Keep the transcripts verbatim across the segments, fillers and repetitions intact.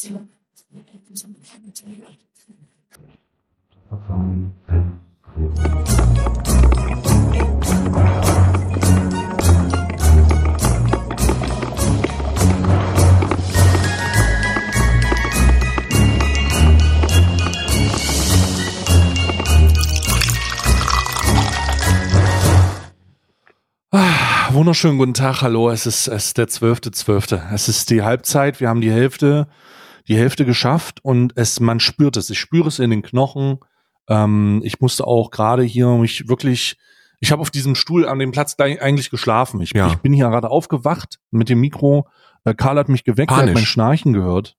Wunderschönen guten Tag, hallo, es ist, es ist der zwölfte zwölfte Es ist die Halbzeit, wir haben die Hälfte, die Hälfte geschafft und es, man spürt es, ich spüre es in den Knochen. Ähm, ich musste auch gerade hier mich wirklich, ich habe auf diesem Stuhl an dem Platz eigentlich geschlafen. Ich, Ja. ich bin hier gerade aufgewacht mit dem Mikro. Äh, Karl hat mich geweckt, er hat Panisch. mein Schnarchen gehört.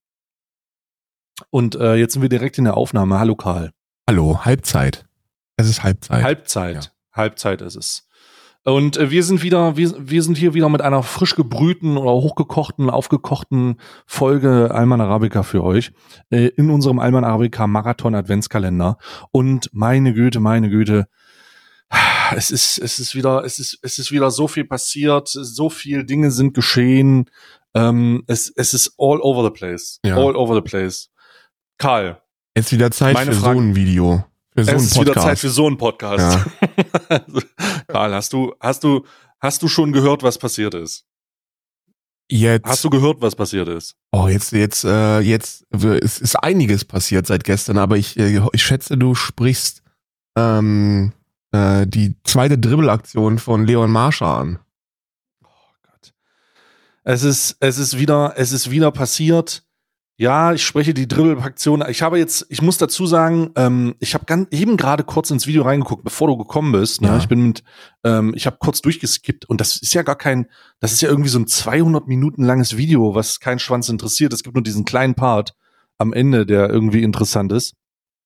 Und äh, jetzt sind wir direkt in der Aufnahme. Hallo Karl. Hallo, Halbzeit. Es ist Halbzeit. Halbzeit. Ja. Halbzeit ist es. Und äh, wir sind wieder, wir, wir sind hier wieder mit einer frisch gebrühten oder hochgekochten, aufgekochten Folge Alman Arabica für euch äh, in unserem Alman Arabica Marathon Adventskalender. Und meine Güte, meine Güte, es ist, es ist wieder, es ist, es ist wieder so viel passiert, so viel Dinge sind geschehen. Ähm, es, es ist all over the place, Ja. all over the place. Karl, Jetzt wieder Zeit Meine für Frage- so ein Video. Für so es einen ist wieder Zeit Podcast. für so einen Podcast. Also, Karl, hast du, hast du, hast du schon gehört, was passiert ist? Jetzt, Hast du gehört, was passiert ist? oh, jetzt, jetzt, äh, jetzt, es ist einiges passiert seit gestern, aber ich, äh, ich schätze, du sprichst ähm, äh, die zweite Dribbelaktion von Leon Marscher an. Oh Gott. Es ist, es ist wieder, es ist wieder passiert. Ja, ich spreche die Dribbelaktion. Ich habe jetzt, ich muss dazu sagen, ähm, ich habe ganz eben gerade kurz ins Video reingeguckt, bevor du gekommen bist. Ne? Ja. Ich bin mit, ähm, ich habe kurz durchgeskippt und das ist ja gar kein, das ist ja irgendwie so ein zweihundert Minuten langes Video, was kein Schwanz interessiert. Es gibt nur diesen kleinen Part am Ende, der irgendwie interessant ist.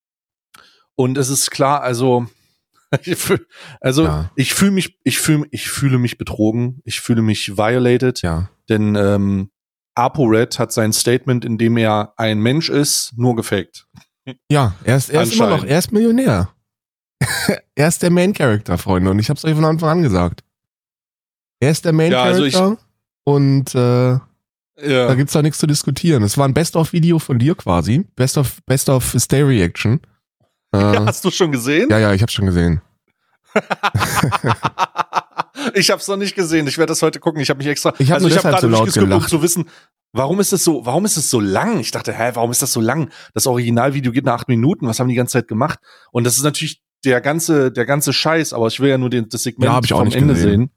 Und es ist klar, also, ich fühl, also Ja. ich fühle mich, ich fühle, ich fühle mich betrogen, ich fühle mich violated, Ja. denn ähm, ApoRed hat sein Statement, in dem er ein Mensch ist, nur gefaked. Ja, er ist, er ist immer noch, Anscheinend. er ist Millionär. Er ist der Main Character, Freunde, und ich hab's euch von Anfang an gesagt. Er ist der Main Ja, also Character und äh, Ja. da gibt's doch nichts zu diskutieren. Es war ein Best-of-Video von dir quasi. Best of, Best of Stay Reaction. Äh, Ja, hast du schon gesehen? ja, ja, ich hab's schon gesehen. Ich hab's noch nicht gesehen. Ich werde das heute gucken. Ich habe mich extra. Ich hab also nur ich habe deshalb gerade so laut durchgeskippt, um gelacht. zu wissen, warum ist es so, warum ist es so lang? Ich dachte, hä, warum ist das so lang? Das Originalvideo geht nach acht Minuten. Was haben die ganze Zeit gemacht? Und das ist natürlich der ganze, der ganze Scheiß. Aber ich will ja nur den, das Segment Ja, hab ich auch vom nicht Ende gesehen. sehen.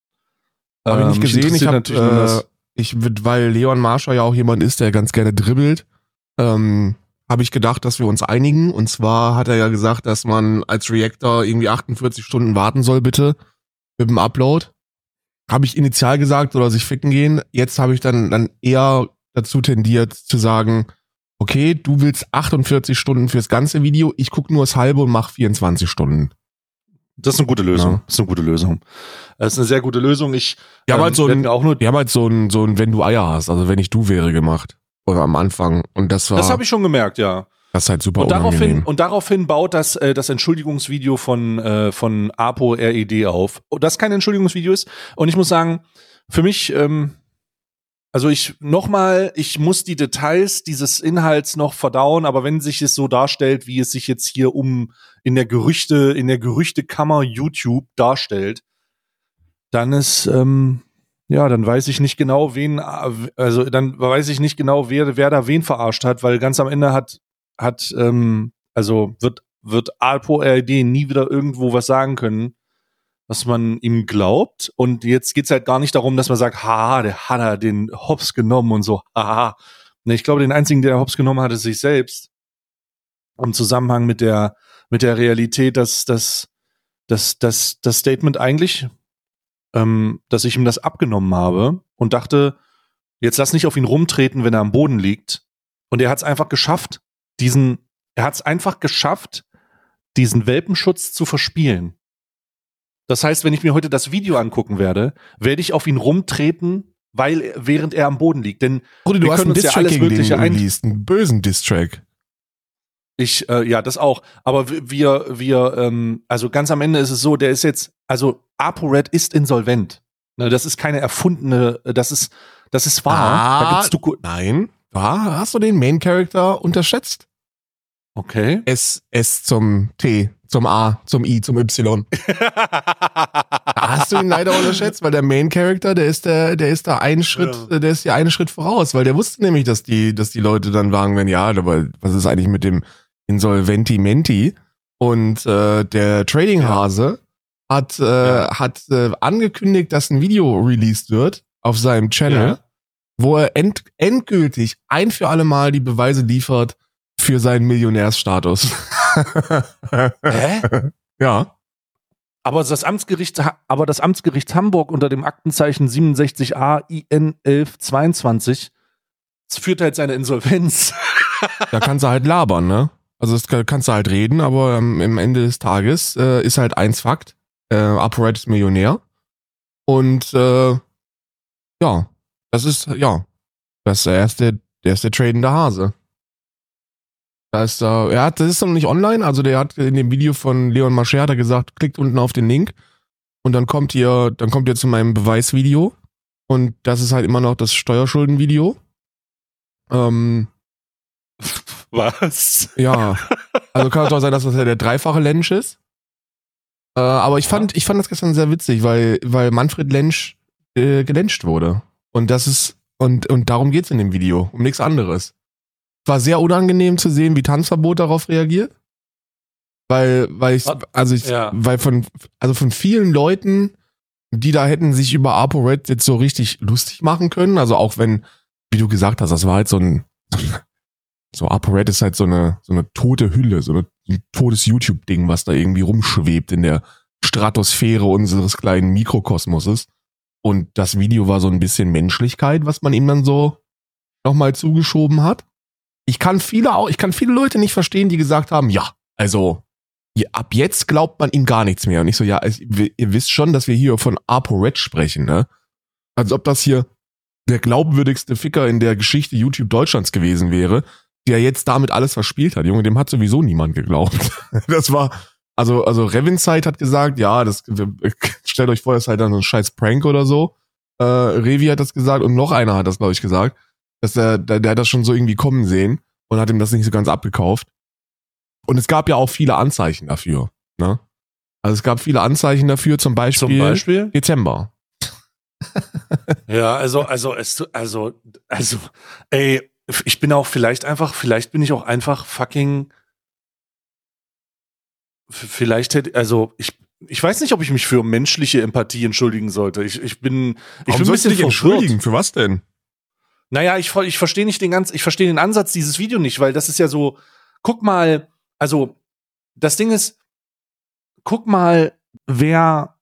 Habe ich Ähm, nicht mich gesehen. Ich interessiert hab, natürlich nur das. äh, ich würd, weil Leon Marscher ja auch jemand ist, der ganz gerne dribbelt, ähm, habe ich gedacht, dass wir uns einigen. Und zwar hat er ja gesagt, dass man als Reactor irgendwie achtundvierzig Stunden warten soll, bitte, mit dem Upload. Habe ich initial gesagt, oder sich ficken gehen. Jetzt habe ich dann, dann eher dazu tendiert zu sagen, okay, du willst achtundvierzig Stunden fürs ganze Video, ich gucke nur das halbe und mach vierundzwanzig Stunden. Das ist eine gute Lösung. Ja. Das ist eine gute Lösung. Das ist eine sehr gute Lösung. Ich Wir haben ähm, halt so werd ein, mir auch nur. wir haben halt so ein, so ein, wenn du Eier hast, also wenn ich du wäre gemacht. Oder am Anfang. Und das war, Das habe ich schon gemerkt, ja. das ist halt super Und daraufhin, unangenehm. und daraufhin baut das, äh, das Entschuldigungsvideo von, äh, von ApoRed auf. Oh, das kein Entschuldigungsvideo ist. Und ich muss sagen, für mich, ähm, also ich, nochmal, ich muss die Details dieses Inhalts noch verdauen, aber wenn sich es so darstellt, wie es sich jetzt hier um in der Gerüchte, in der Gerüchtekammer YouTube darstellt, dann ist, ähm, ja, dann weiß ich nicht genau, wen, also dann weiß ich nicht genau, wer, wer da wen verarscht hat, weil ganz am Ende hat, hat, ähm, also wird, wird ApoRed nie wieder irgendwo was sagen können, was man ihm glaubt. Und jetzt geht's halt gar nicht darum, dass man sagt, haha, der hat er den Hops genommen und so, haha. Ne, ich glaube, den einzigen, der Hops genommen hat, ist sich selbst. Im Zusammenhang mit der, mit der Realität, dass, dass, dass, dass das Statement eigentlich, ähm, dass ich ihm das abgenommen habe und dachte, jetzt lass nicht auf ihn rumtreten, wenn er am Boden liegt. Und er hat es einfach geschafft, diesen, er hat es einfach geschafft, diesen Welpenschutz zu verspielen. Das heißt, wenn ich mir heute das Video angucken werde, werde ich auf ihn rumtreten, weil während er am Boden liegt. Denn Brudi, du wir hast können einen uns ja Distrack alles gegen den Mögliche ein. released, einen bösen Distrack. Ich, äh, ja, das auch. Aber wir, wir, ähm, also ganz am Ende ist es so, der ist jetzt, also ApoRed ist insolvent. Ne, das ist keine erfundene, das ist, das ist wahr. Ah, da gibt's Doku- nein, da hast du den Main Character unterschätzt. Okay. S, S zum T, zum A, zum I, zum Y. Da hast du ihn leider unterschätzt, weil der Main Character, der ist der, der ist da einen Schritt, Ja. der ist ja einen Schritt voraus, weil der wusste nämlich, dass die, dass die Leute dann sagen, wenn ja, aber was ist eigentlich mit dem Insolventi Menti? Und äh, der Trading-Hase ja. hat, äh, ja. hat äh, angekündigt, dass ein Video released wird auf seinem Channel, ja. wo er end, endgültig ein für alle Mal die Beweise liefert für seinen Millionärsstatus. Hä? Ja. Aber das Amtsgericht, aber das Amtsgericht Hamburg unter dem Aktenzeichen siebenundsechzig a I N elf zweiundzwanzig führt halt seine Insolvenz. Da kannst du halt labern, ne? Also das kannst du halt reden, aber am ähm, Ende des Tages äh, ist halt eins Fakt. Äh, ApoRed ist Millionär. Und äh, ja, das ist, ja, das ist der erste, der ist der tradende Hase. Da ist da, er hat, das ist noch nicht online, also der hat in dem Video von Leon Mascher hat er gesagt, klickt unten auf den Link und dann kommt ihr, dann kommt ihr zu meinem Beweisvideo und das ist halt immer noch das Steuerschuldenvideo. Ähm, Was? Ja, also kann es auch sein, dass das ja der dreifache Lensch ist. Äh, aber ich fand, ich fand das gestern sehr witzig, weil, weil Manfred Lensch äh, gelenscht wurde. Und das ist, und, und darum geht's in dem Video, um nichts anderes. War sehr unangenehm zu sehen, wie Tanzverbot darauf reagiert. Weil, weil ich, also ich, ja. weil von, also von vielen Leuten, die da hätten sich über ApoRed jetzt so richtig lustig machen können, also auch wenn, wie du gesagt hast, das war halt so ein, so ApoRed ist halt so eine, so eine tote Hülle, so eine, ein totes YouTube-Ding, was da irgendwie rumschwebt in der Stratosphäre unseres kleinen Mikrokosmoses. Und das Video war so ein bisschen Menschlichkeit, was man ihm dann so nochmal zugeschoben hat. Ich kann viele auch, ich kann viele Leute nicht verstehen, die gesagt haben, ja, also ab jetzt glaubt man ihm gar nichts mehr. Und ich so, ja, ihr wisst schon, dass wir hier von ApoRed sprechen, ne? Als ob das hier der glaubwürdigste Ficker in der Geschichte YouTube Deutschlands gewesen wäre, der jetzt damit alles verspielt hat. Junge, dem hat sowieso niemand geglaubt. Das war, also, also Revinside hat gesagt, ja, das, stellt euch vor, das ist halt dann so ein scheiß Prank oder so. Äh, Revi hat das gesagt und noch einer hat das, glaube ich, gesagt, dass der, der, der hat das schon so irgendwie kommen sehen und hat ihm das nicht so ganz abgekauft. Und es gab ja auch viele Anzeichen dafür, ne? Also es gab viele Anzeichen dafür, zum Beispiel, zum Beispiel? Dezember. Ja, also, also, es, also, also, ey, ich bin auch vielleicht einfach, vielleicht bin ich auch einfach fucking, vielleicht hätte, also, ich, ich weiß nicht, ob ich mich für menschliche Empathie entschuldigen sollte. Ich, ich bin, ich Warum bin ein bisschen dich entschuldigen? Für was denn? Naja, ich, ich verstehe nicht den ganzen, ich verstehe den Ansatz dieses Videos nicht, weil das ist ja so, guck mal, also, das Ding ist, guck mal, wer,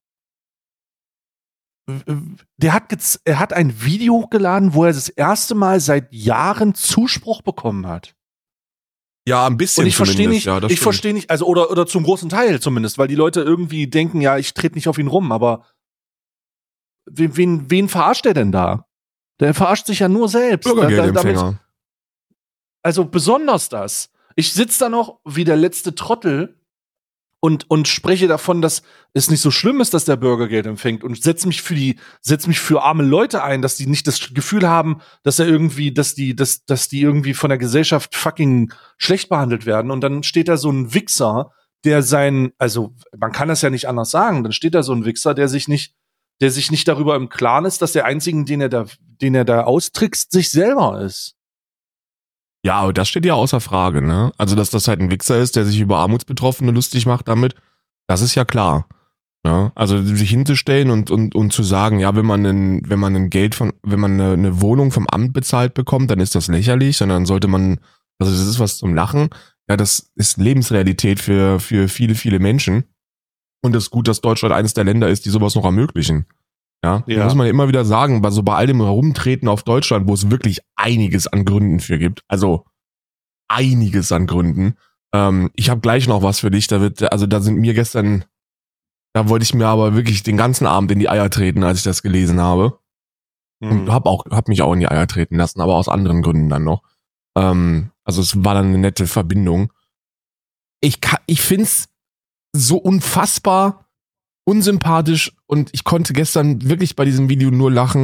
der hat, er hat ein Video hochgeladen, wo er das erste Mal seit Jahren Zuspruch bekommen hat. Ja, ein bisschen. Und ich verstehe nicht, ja, ich verstehe nicht, also, oder, oder zum großen Teil zumindest, weil die Leute irgendwie denken, ja, ich trete nicht auf ihn rum, aber wen, wen, wen verarscht er denn da? Der verarscht sich ja nur selbst. Bürgergeldempfänger. Also besonders das. Ich sitze da noch wie der letzte Trottel und, und spreche davon, dass es nicht so schlimm ist, dass der Bürgergeld empfängt und setze mich für die, setze mich für arme Leute ein, dass die nicht das Gefühl haben, dass er irgendwie, dass die, dass, dass die irgendwie von der Gesellschaft fucking schlecht behandelt werden. Und dann steht da so ein Wichser, der sein, also man kann das ja nicht anders sagen, dann steht da so ein Wichser, der sich nicht, der sich nicht darüber im Klaren ist, dass der einzige, den er da, den er da austrickst, sich selber ist. Ja, aber das steht ja außer Frage, ne? Also, dass das halt ein Wichser ist, der sich über Armutsbetroffene lustig macht damit, das ist ja klar. Ne? Also, sich hinzustellen und, und, und zu sagen, ja, wenn man ein, wenn man ein Geld von, wenn man eine, eine Wohnung vom Amt bezahlt bekommt, dann ist das lächerlich, sondern sollte man, also, das ist was zum Lachen. Ja, das ist Lebensrealität für, für viele, viele Menschen. Und es ist gut, dass Deutschland eines der Länder ist, die sowas noch ermöglichen. Ja, ja. Da muss man ja immer wieder sagen, bei so bei all dem Herumtreten auf Deutschland, wo es wirklich einiges an Gründen für gibt, also einiges an Gründen. Ähm, ich habe gleich noch was für dich, da wird, also da sind mir gestern, da wollte ich mir aber wirklich den ganzen Abend in die Eier treten, als ich das gelesen habe. Mhm. Und hab auch, hab mich auch in die Eier treten lassen, aber aus anderen Gründen dann noch. Ähm, also es war dann eine nette Verbindung. Ich kann, ich find's so unfassbar unsympathisch und ich konnte gestern wirklich bei diesem Video nur lachen,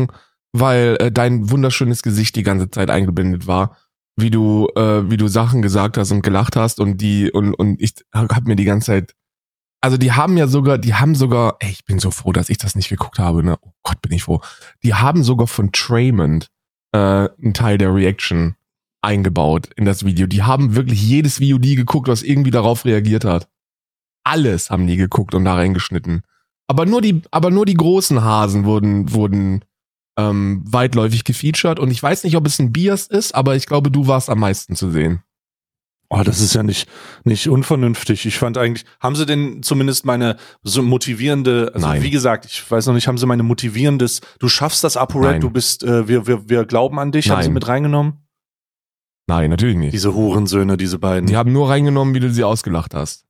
weil äh, dein wunderschönes Gesicht die ganze Zeit eingeblendet war, wie du, äh, wie du Sachen gesagt hast und gelacht hast und die, und, und ich hab mir die ganze Zeit, also die haben ja sogar, die haben sogar, ey, ich bin so froh, dass ich das nicht geguckt habe, ne? Oh Gott, bin ich froh. Die haben sogar von Traymond äh, einen Teil der Reaction eingebaut in das Video. Die haben wirklich jedes V O D geguckt, was irgendwie darauf reagiert hat. Alles haben die geguckt und da reingeschnitten. Aber nur die, aber nur die großen Hasen wurden, wurden ähm, weitläufig gefeatured. Und ich weiß nicht, ob es ein Bias ist, aber ich glaube, du warst am meisten zu sehen. Oh, das ist ja nicht, nicht unvernünftig. Ich fand eigentlich, haben sie denn zumindest meine so motivierende, also Nein. wie gesagt, ich weiß noch nicht, haben sie meine motivierendes, du schaffst das, ApoRed, Nein. du bist, äh, wir, wir, wir glauben an dich, haben Nein. sie mit reingenommen? Nein, natürlich nicht. Diese Hurensöhne, diese beiden. Die haben nur reingenommen, wie du sie ausgelacht hast.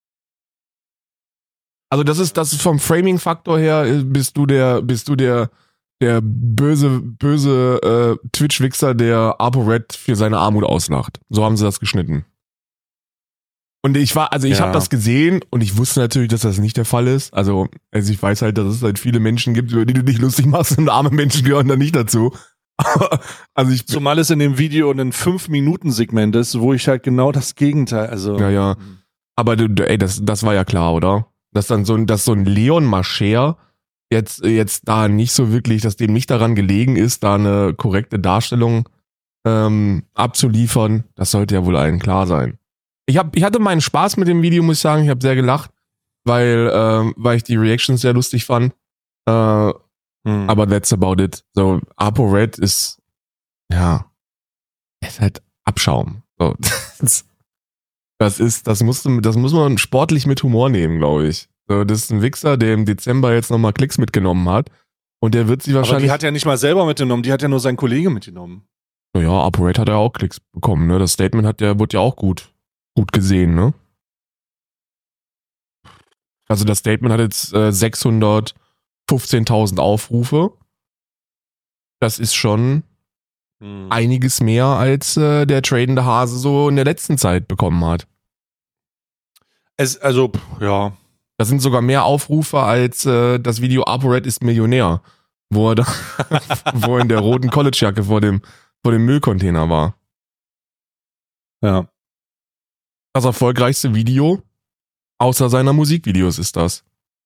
Also das ist, das ist vom Framing-Faktor her, äh, bist du der, bist du der, der böse, böse äh, Twitch-Wichser, der ApoRed für seine Armut auslacht. So haben sie das geschnitten. Und ich war, also ich Ja. habe das gesehen und ich wusste natürlich, dass das nicht der Fall ist. Also, also ich weiß halt, dass es halt viele Menschen gibt, über die du dich lustig machst und arme Menschen gehören da nicht dazu. Also ich, Zumal es in dem Video ein fünf Minuten Segment ist, wo ich halt genau das Gegenteil, also. ja, ja. Aber du, du, ey, das, das war ja klar, oder? Dass dann so ein, dass so ein Leon Mascher jetzt, jetzt da nicht so wirklich, dass dem nicht daran gelegen ist, da eine korrekte Darstellung ähm, abzuliefern, das sollte ja wohl allen klar sein. Ich hab, ich hatte meinen Spaß mit dem Video, muss ich sagen. Ich habe sehr gelacht, weil, ähm, weil ich die Reactions sehr lustig fand. Äh, Hm. aber that's about it. So, ApoRed ist, ja, ist halt Abschaum. So, das, das ist, das musst du, das muss man sportlich mit Humor nehmen, glaube ich. So, das ist ein Wichser, der im Dezember jetzt nochmal Klicks mitgenommen hat. Und der wird sie Aber wahrscheinlich. die hat ja nicht mal selber mitgenommen, die hat ja nur sein Kollege mitgenommen. Naja, ApoRed hat ja auch Klicks bekommen, ne? Das Statement hat ja, wurde ja auch gut, gut gesehen, ne? Also das Statement hat jetzt äh, sechshundertfünfzehntausend Aufrufe. Das ist schon Hm. einiges mehr, als äh, der tradende Hase so in der letzten Zeit bekommen hat. Es, also, pff, ja. Das sind sogar mehr Aufrufe als äh, das Video ApoRed ist Millionär, wo er, da, wo er in der roten Collegejacke vor dem, vor dem Müllcontainer war. Ja. Das erfolgreichste Video außer seiner Musikvideos ist das.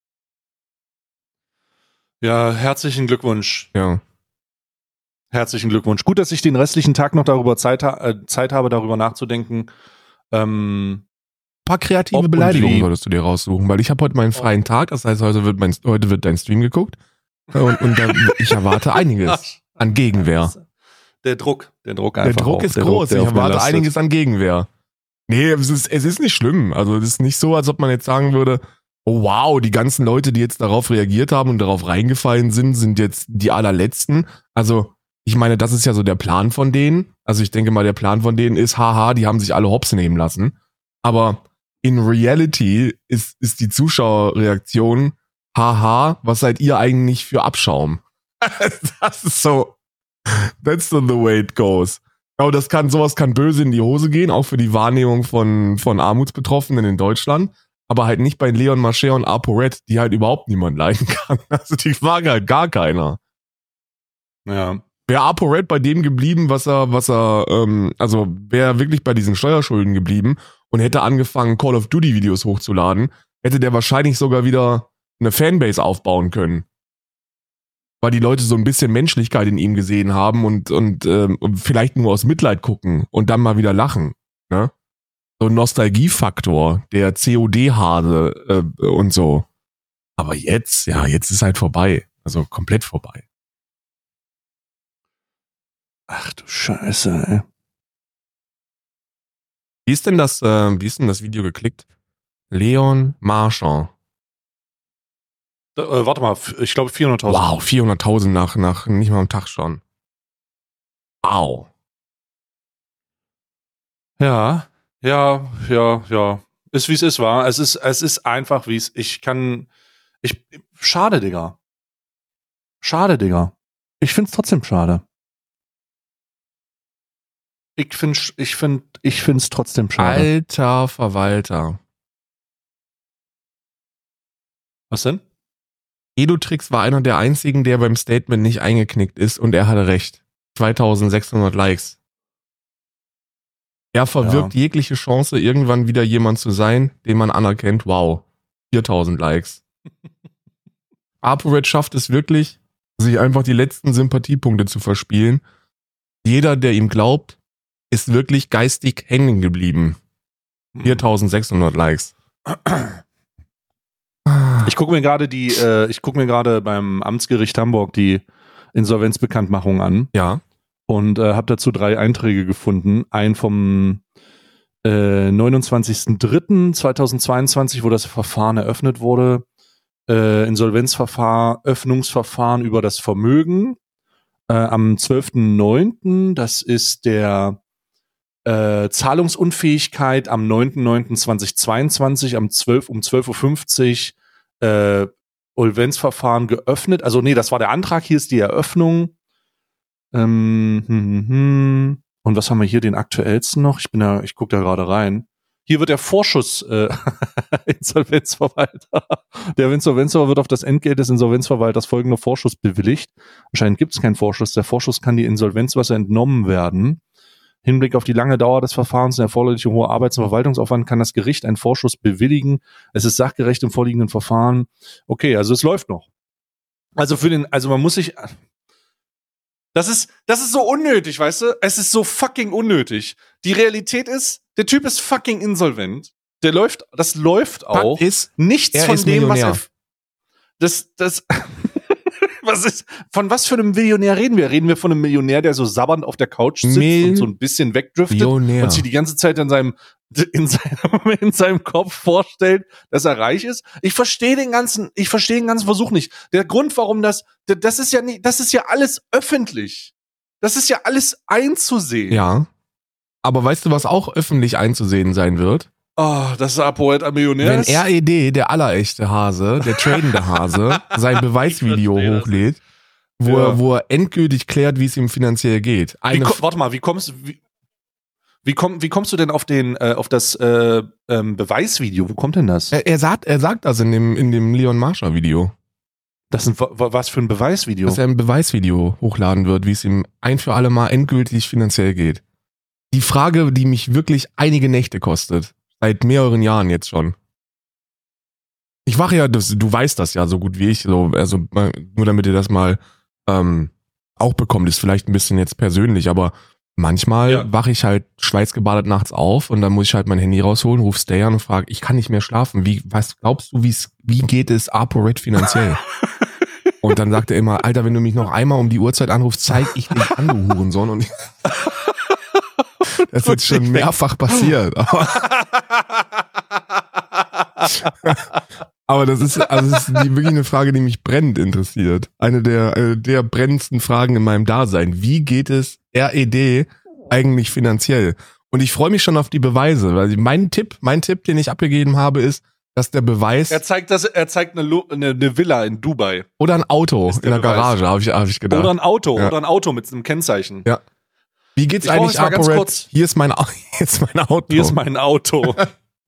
Ja, herzlichen Glückwunsch. Ja. Herzlichen Glückwunsch. Gut, dass ich den restlichen Tag noch darüber Zeit, ha- äh, Zeit habe, darüber nachzudenken. Ähm, Ein paar kreative Ob und Beleidigungen wie. solltest du dir raussuchen, weil ich habe heute meinen freien Tag, das heißt, heute wird, mein, heute wird dein Stream geguckt und, und da, ich erwarte einiges an Gegenwehr. Der Druck, der Druck Der einfach. Druck auch. ist der groß, der ich auf mir erwarte lastet. einiges an Gegenwehr. Nee, es ist, es ist nicht schlimm, also es ist nicht so, als ob man jetzt sagen würde, oh wow, die ganzen Leute, die jetzt darauf reagiert haben und darauf reingefallen sind, sind jetzt die allerletzten. Also ich meine, das ist ja so der Plan von denen. Also ich denke mal, der Plan von denen ist, haha, die haben sich alle hops nehmen lassen. Aber in Reality ist, ist die Zuschauerreaktion, haha, was seid ihr eigentlich für Abschaum? Das ist so, that's the way it goes. Aber das kann, sowas kann böse in die Hose gehen, auch für die Wahrnehmung von, von Armutsbetroffenen in Deutschland. Aber halt nicht bei Leon Mascher und ApoRed, die halt überhaupt niemand leiden kann. Also die mag halt gar keiner. Ja. Wäre ApoRed bei dem geblieben, was er, was er, ähm, also wäre wirklich bei diesen Steuerschulden geblieben und hätte angefangen, Call of Duty Videos hochzuladen, hätte der wahrscheinlich sogar wieder eine Fanbase aufbauen können. Weil die Leute so ein bisschen Menschlichkeit in ihm gesehen haben und, und, ähm, und vielleicht nur aus Mitleid gucken und dann mal wieder lachen. Ne? So ein Nostalgiefaktor, der C O D-Hase äh, und so. Aber jetzt, ja, jetzt ist halt vorbei. Also komplett vorbei. Ach du Scheiße, ey. Wie ist denn das, äh, wie ist denn das Video geklickt? Leon Marchand. Da, äh, warte mal, f- ich glaube vierhunderttausend. Wow, vierhunderttausend nach, nach nicht mal am Tag schon. Wow. Ja, ja, ja, ja. Ist wie es ist, war. Es ist, es ist einfach wie es. Ich kann. Ich. Schade, Digga. Schade, Digga. Ich find's trotzdem schade. Ich find, ich find, ich find's trotzdem schade. Alter Verwalter. Was denn? Edutrix war einer der einzigen, der beim Statement nicht eingeknickt ist und er hatte recht. zweitausendsechshundert Likes. Er verwirkt ja. jegliche Chance, irgendwann wieder jemand zu sein, den man anerkennt. Wow. viertausend Likes. ApoRed schafft es wirklich, sich einfach die letzten Sympathiepunkte zu verspielen. Jeder, der ihm glaubt, ist wirklich geistig hängen geblieben. viertausendsechshundert Likes. Ich gucke mir gerade die, äh, ich gucke mir gerade beim Amtsgericht Hamburg die Insolvenzbekanntmachung an. Ja. Und äh, habe dazu drei Einträge gefunden. Ein vom äh, neunundzwanzigsten dritten zweitausendzweiundzwanzig, wo das Verfahren eröffnet wurde. Äh, Insolvenzverfahren, Öffnungsverfahren über das Vermögen. Äh, am zwölften neunten Das ist der äh, Zahlungsunfähigkeit am neunten neunten zweitausendzweiundzwanzig um zwölf Uhr fünfzig äh, Insolvenzverfahren geöffnet. Also nee, das war der Antrag, hier ist die Eröffnung. Ähm, hm, hm. Und was haben wir hier, den aktuellsten noch? Ich bin da, ich gucke da gerade rein. Hier wird der Vorschuss äh, Insolvenzverwalter. Der Insolvenzverwalter wird auf das Entgelt des Insolvenzverwalters folgender Vorschuss bewilligt. Anscheinend gibt es keinen Vorschuss. Der Vorschuss kann die Insolvenzwasser entnommen werden. Hinblick auf die lange Dauer des Verfahrens und der erforderliche hohe Arbeits- und Verwaltungsaufwand kann das Gericht einen Vorschuss bewilligen. Es ist sachgerecht im vorliegenden Verfahren. Okay, also es läuft noch. Also für den, also man muss sich, das ist, das ist so unnötig, weißt du? Es ist so fucking unnötig. Die Realität ist, der Typ ist fucking insolvent. Der läuft, das läuft auch. Ist, nichts von dem, Millionär. was er, das, das, was ist, von was für einem Millionär reden wir? Reden wir von einem Millionär, der so sabbernd auf der Couch sitzt Mil- und so ein bisschen wegdriftet Millionär. Und sich die ganze Zeit in seinem, in seinem, in seinem Kopf vorstellt, dass er reich ist? Ich verstehe den ganzen, ich verstehe den ganzen Versuch nicht. Der Grund, warum das, das ist ja nicht, das ist ja alles öffentlich. Das ist ja alles einzusehen. Ja. Aber weißt du, was auch öffentlich einzusehen sein wird? Oh, das ist ApoRed ein Millionär. Wenn R E D, der allerechte Hase, der tradende Hase, sein Beweisvideo hochlädt, wo, ja. er, wo er endgültig klärt, wie es ihm finanziell geht. Eine wie, warte mal, wie kommst, wie, wie, komm, wie kommst du denn auf, den, äh, auf das äh, ähm, Beweisvideo? Wo kommt denn das? Er, er, sagt, er sagt das in dem, in dem Leon Marscher Video. Das ist ein, was für ein Beweisvideo? Dass er ein Beweisvideo hochladen wird, wie es ihm ein für alle Mal endgültig finanziell geht. Die Frage, die mich wirklich einige Nächte kostet. Seit mehreren Jahren jetzt schon. Ich wache ja, das, du weißt das ja so gut wie ich, so, also nur damit ihr das mal ähm, auch bekommt, ist vielleicht ein bisschen jetzt persönlich, aber manchmal ja. wache ich halt schweißgebadet nachts auf und dann muss ich halt mein Handy rausholen, ruf Stay an und frage, ich kann nicht mehr schlafen. Wie, was glaubst du, wie's, wie geht es ApoRed finanziell? Und dann sagt er immer, Alter, wenn du mich noch einmal um die Uhrzeit anrufst, zeig ich dich an, du Hurensohn. Und das ist jetzt schon mehrfach passiert. Aber, aber das ist, also das ist die, wirklich eine Frage, die mich brennend interessiert. Eine der, eine der brennendsten Fragen in meinem Dasein. Wie geht es R E D eigentlich finanziell? Und ich freue mich schon auf die Beweise, weil mein Tipp, mein Tipp, den ich abgegeben habe, ist, dass der Beweis. Er zeigt, dass er zeigt eine, eine, eine Villa in Dubai. Oder ein Auto in der Beweis. Garage, habe ich, hab ich gedacht. Oder ein Auto, ja. oder ein Auto mit einem Kennzeichen. Ja. Wie geht's ich eigentlich ApoRed? Hier ist mein, hier ist mein Auto. Hier ist mein Auto.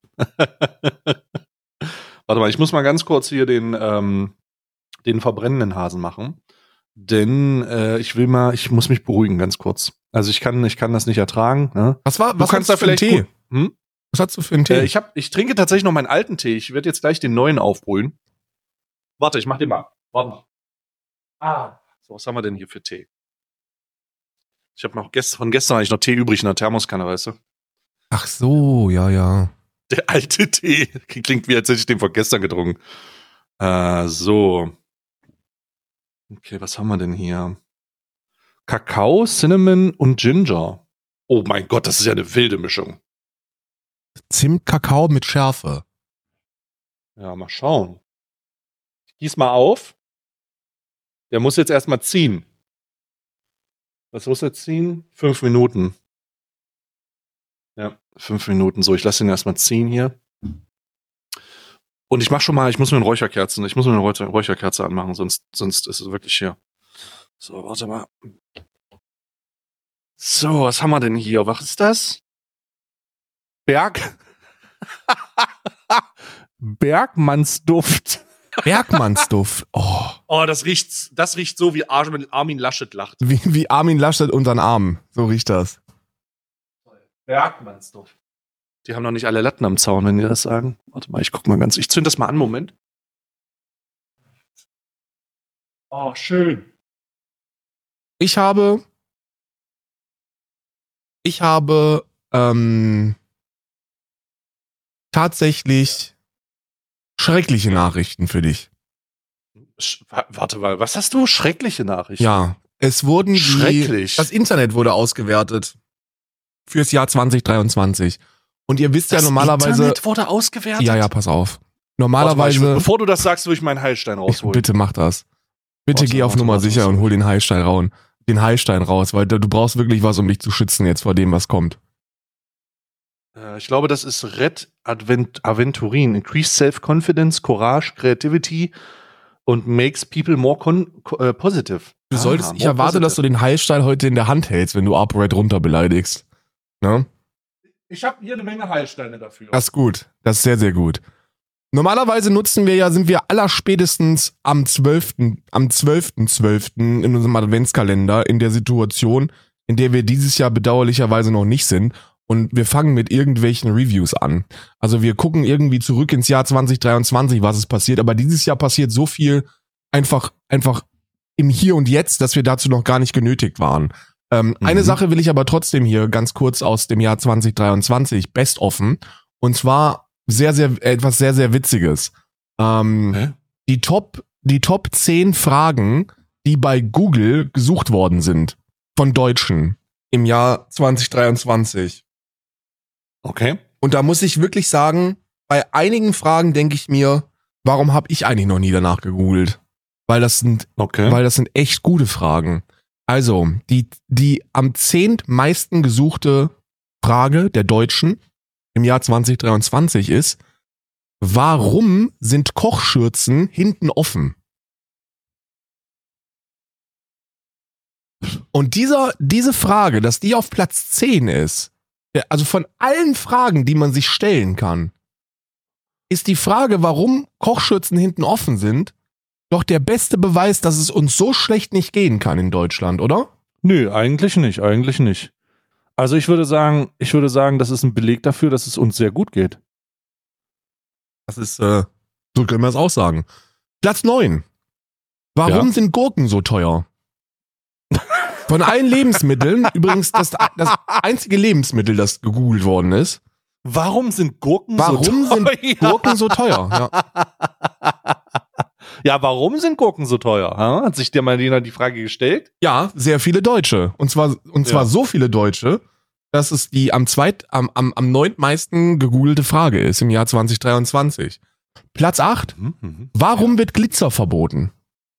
Warte mal, ich muss mal ganz kurz hier den, ähm, den verbrennenden Hasen machen. Denn äh, ich will mal, ich muss mich beruhigen, ganz kurz. Also ich kann, ich kann das nicht ertragen. Ne? Was war, was du kannst da vielleicht Tee? Hm? Was hast du für einen Tee? Äh, ich, hab, ich trinke tatsächlich noch meinen alten Tee. Ich werde jetzt gleich den neuen aufbrühen. Warte, ich mach den mal. Warte mal. Ah. So, was haben wir denn hier für Tee? Ich habe noch gest- von gestern eigentlich noch Tee übrig in der Thermoskanne, weißt du? Ach so, ja, ja. Der alte Tee. Klingt wie, als hätte ich den von gestern getrunken. Äh, so. Okay, was haben wir denn hier? Kakao, Cinnamon und Ginger. Oh mein Gott, das ist ja eine wilde Mischung. Zimt, Kakao mit Schärfe. Ja, mal schauen. Ich gieß mal auf. Der muss jetzt erstmal ziehen. Was muss er ziehen? Fünf Minuten. Ja, fünf Minuten. So, ich lasse ihn erstmal ziehen hier. Und ich mach schon mal, ich muss mir eine Räucherkerze, ich muss mir eine Räucherkerze anmachen, sonst, sonst ist es wirklich hier. So, warte mal. So, was haben wir denn hier? Was ist das? Berg. Bergmannsduft. Bergmannsduft. Oh. Oh, das riecht, das riecht so, wie Armin Laschet lacht. Wie, wie Armin Laschet unter den Arm. So riecht das. Bergmannsduft. Die haben noch nicht alle Latten am Zaun, wenn die das sagen. Warte mal, ich guck mal ganz. Ich zünd das mal an, Moment. Oh, schön. Ich habe. Ich habe ähm, tatsächlich schreckliche Nachrichten für dich. Sch- Warte mal, was hast du? Schreckliche Nachrichten? Ja, es wurden die, Schrecklich. das Internet wurde ausgewertet fürs Jahr zwanzig dreiundzwanzig. Und ihr wisst Das ja normalerweise. Internet wurde ausgewertet? Ja, ja, pass auf. Warte mal, Normalerweise. ich, bevor du das sagst, will ich meinen Heilstein rausholen. Bitte mach das. Bitte Warte, geh auf warte, Nummer warte, sicher warte. und hol den Heilstein raus. Den Heilstein raus, weil du brauchst wirklich was, um dich zu schützen jetzt vor dem, was kommt. Äh, Ich glaube, das ist Red Advent Aventurin. Increase Self-Confidence, Courage, Creativity und makes people more con äh, positive. Du Ah, solltest, ich more erwarte, dass du positive. den Heilstein heute in der Hand hältst, wenn du ApoRed runter beleidigst. Ne? Ich habe hier eine Menge Heilsteine dafür. Das ist gut. Das ist sehr, sehr gut. Normalerweise nutzen wir ja, sind wir allerspätestens am zwölften am zwölften zwölften in unserem Adventskalender in der Situation, in der wir dieses Jahr bedauerlicherweise noch nicht sind. Und wir fangen mit irgendwelchen Reviews an. Also wir gucken irgendwie zurück ins Jahr zwanzig dreiundzwanzig, was ist passiert. Aber dieses Jahr passiert so viel einfach, einfach im Hier und Jetzt, dass wir dazu noch gar nicht genötigt waren. Ähm, Mhm. Eine Sache will ich aber trotzdem hier ganz kurz aus dem Jahr zwanzig dreiundzwanzig best offen. Und zwar sehr, sehr, etwas sehr, sehr Witziges. Ähm, Hä? die Top, die Top zehn Fragen, die bei Google gesucht worden sind von Deutschen im Jahr zwanzig dreiundzwanzig. Okay. Und da muss ich wirklich sagen, bei einigen Fragen denke ich mir, warum habe ich eigentlich noch nie danach gegoogelt? Weil das sind, Okay. weil das sind echt gute Fragen. Also, die, die am zehntmeisten gesuchte Frage der Deutschen im Jahr zwanzig dreiundzwanzig ist, warum sind Kochschürzen hinten offen? Und dieser, diese Frage, dass die auf Platz zehn ist, also von allen Fragen, die man sich stellen kann, ist die Frage, warum Kochschürzen hinten offen sind, doch der beste Beweis, dass es uns so schlecht nicht gehen kann in Deutschland, oder? Nö, eigentlich nicht, eigentlich nicht. Also ich würde sagen, ich würde sagen, das ist ein Beleg dafür, dass es uns sehr gut geht. Das ist, äh, so können wir es auch sagen. Platz neun. Warum Ja. sind Gurken so teuer? Von allen Lebensmitteln, übrigens das, das einzige Lebensmittel, das gegoogelt worden ist. Warum sind Gurken Warum so teuer? sind Gurken so teuer? Ja. Ja, warum sind Gurken so teuer? Ha? Hat sich dir mal jemand die Frage gestellt? Ja, sehr viele Deutsche. Und zwar, und zwar Ja. so viele Deutsche, dass es die am zweit, am, am, am neuntmeisten gegoogelte Frage ist im Jahr zwanzig dreiundzwanzig. Platz acht. Mhm. Warum wird Glitzer verboten?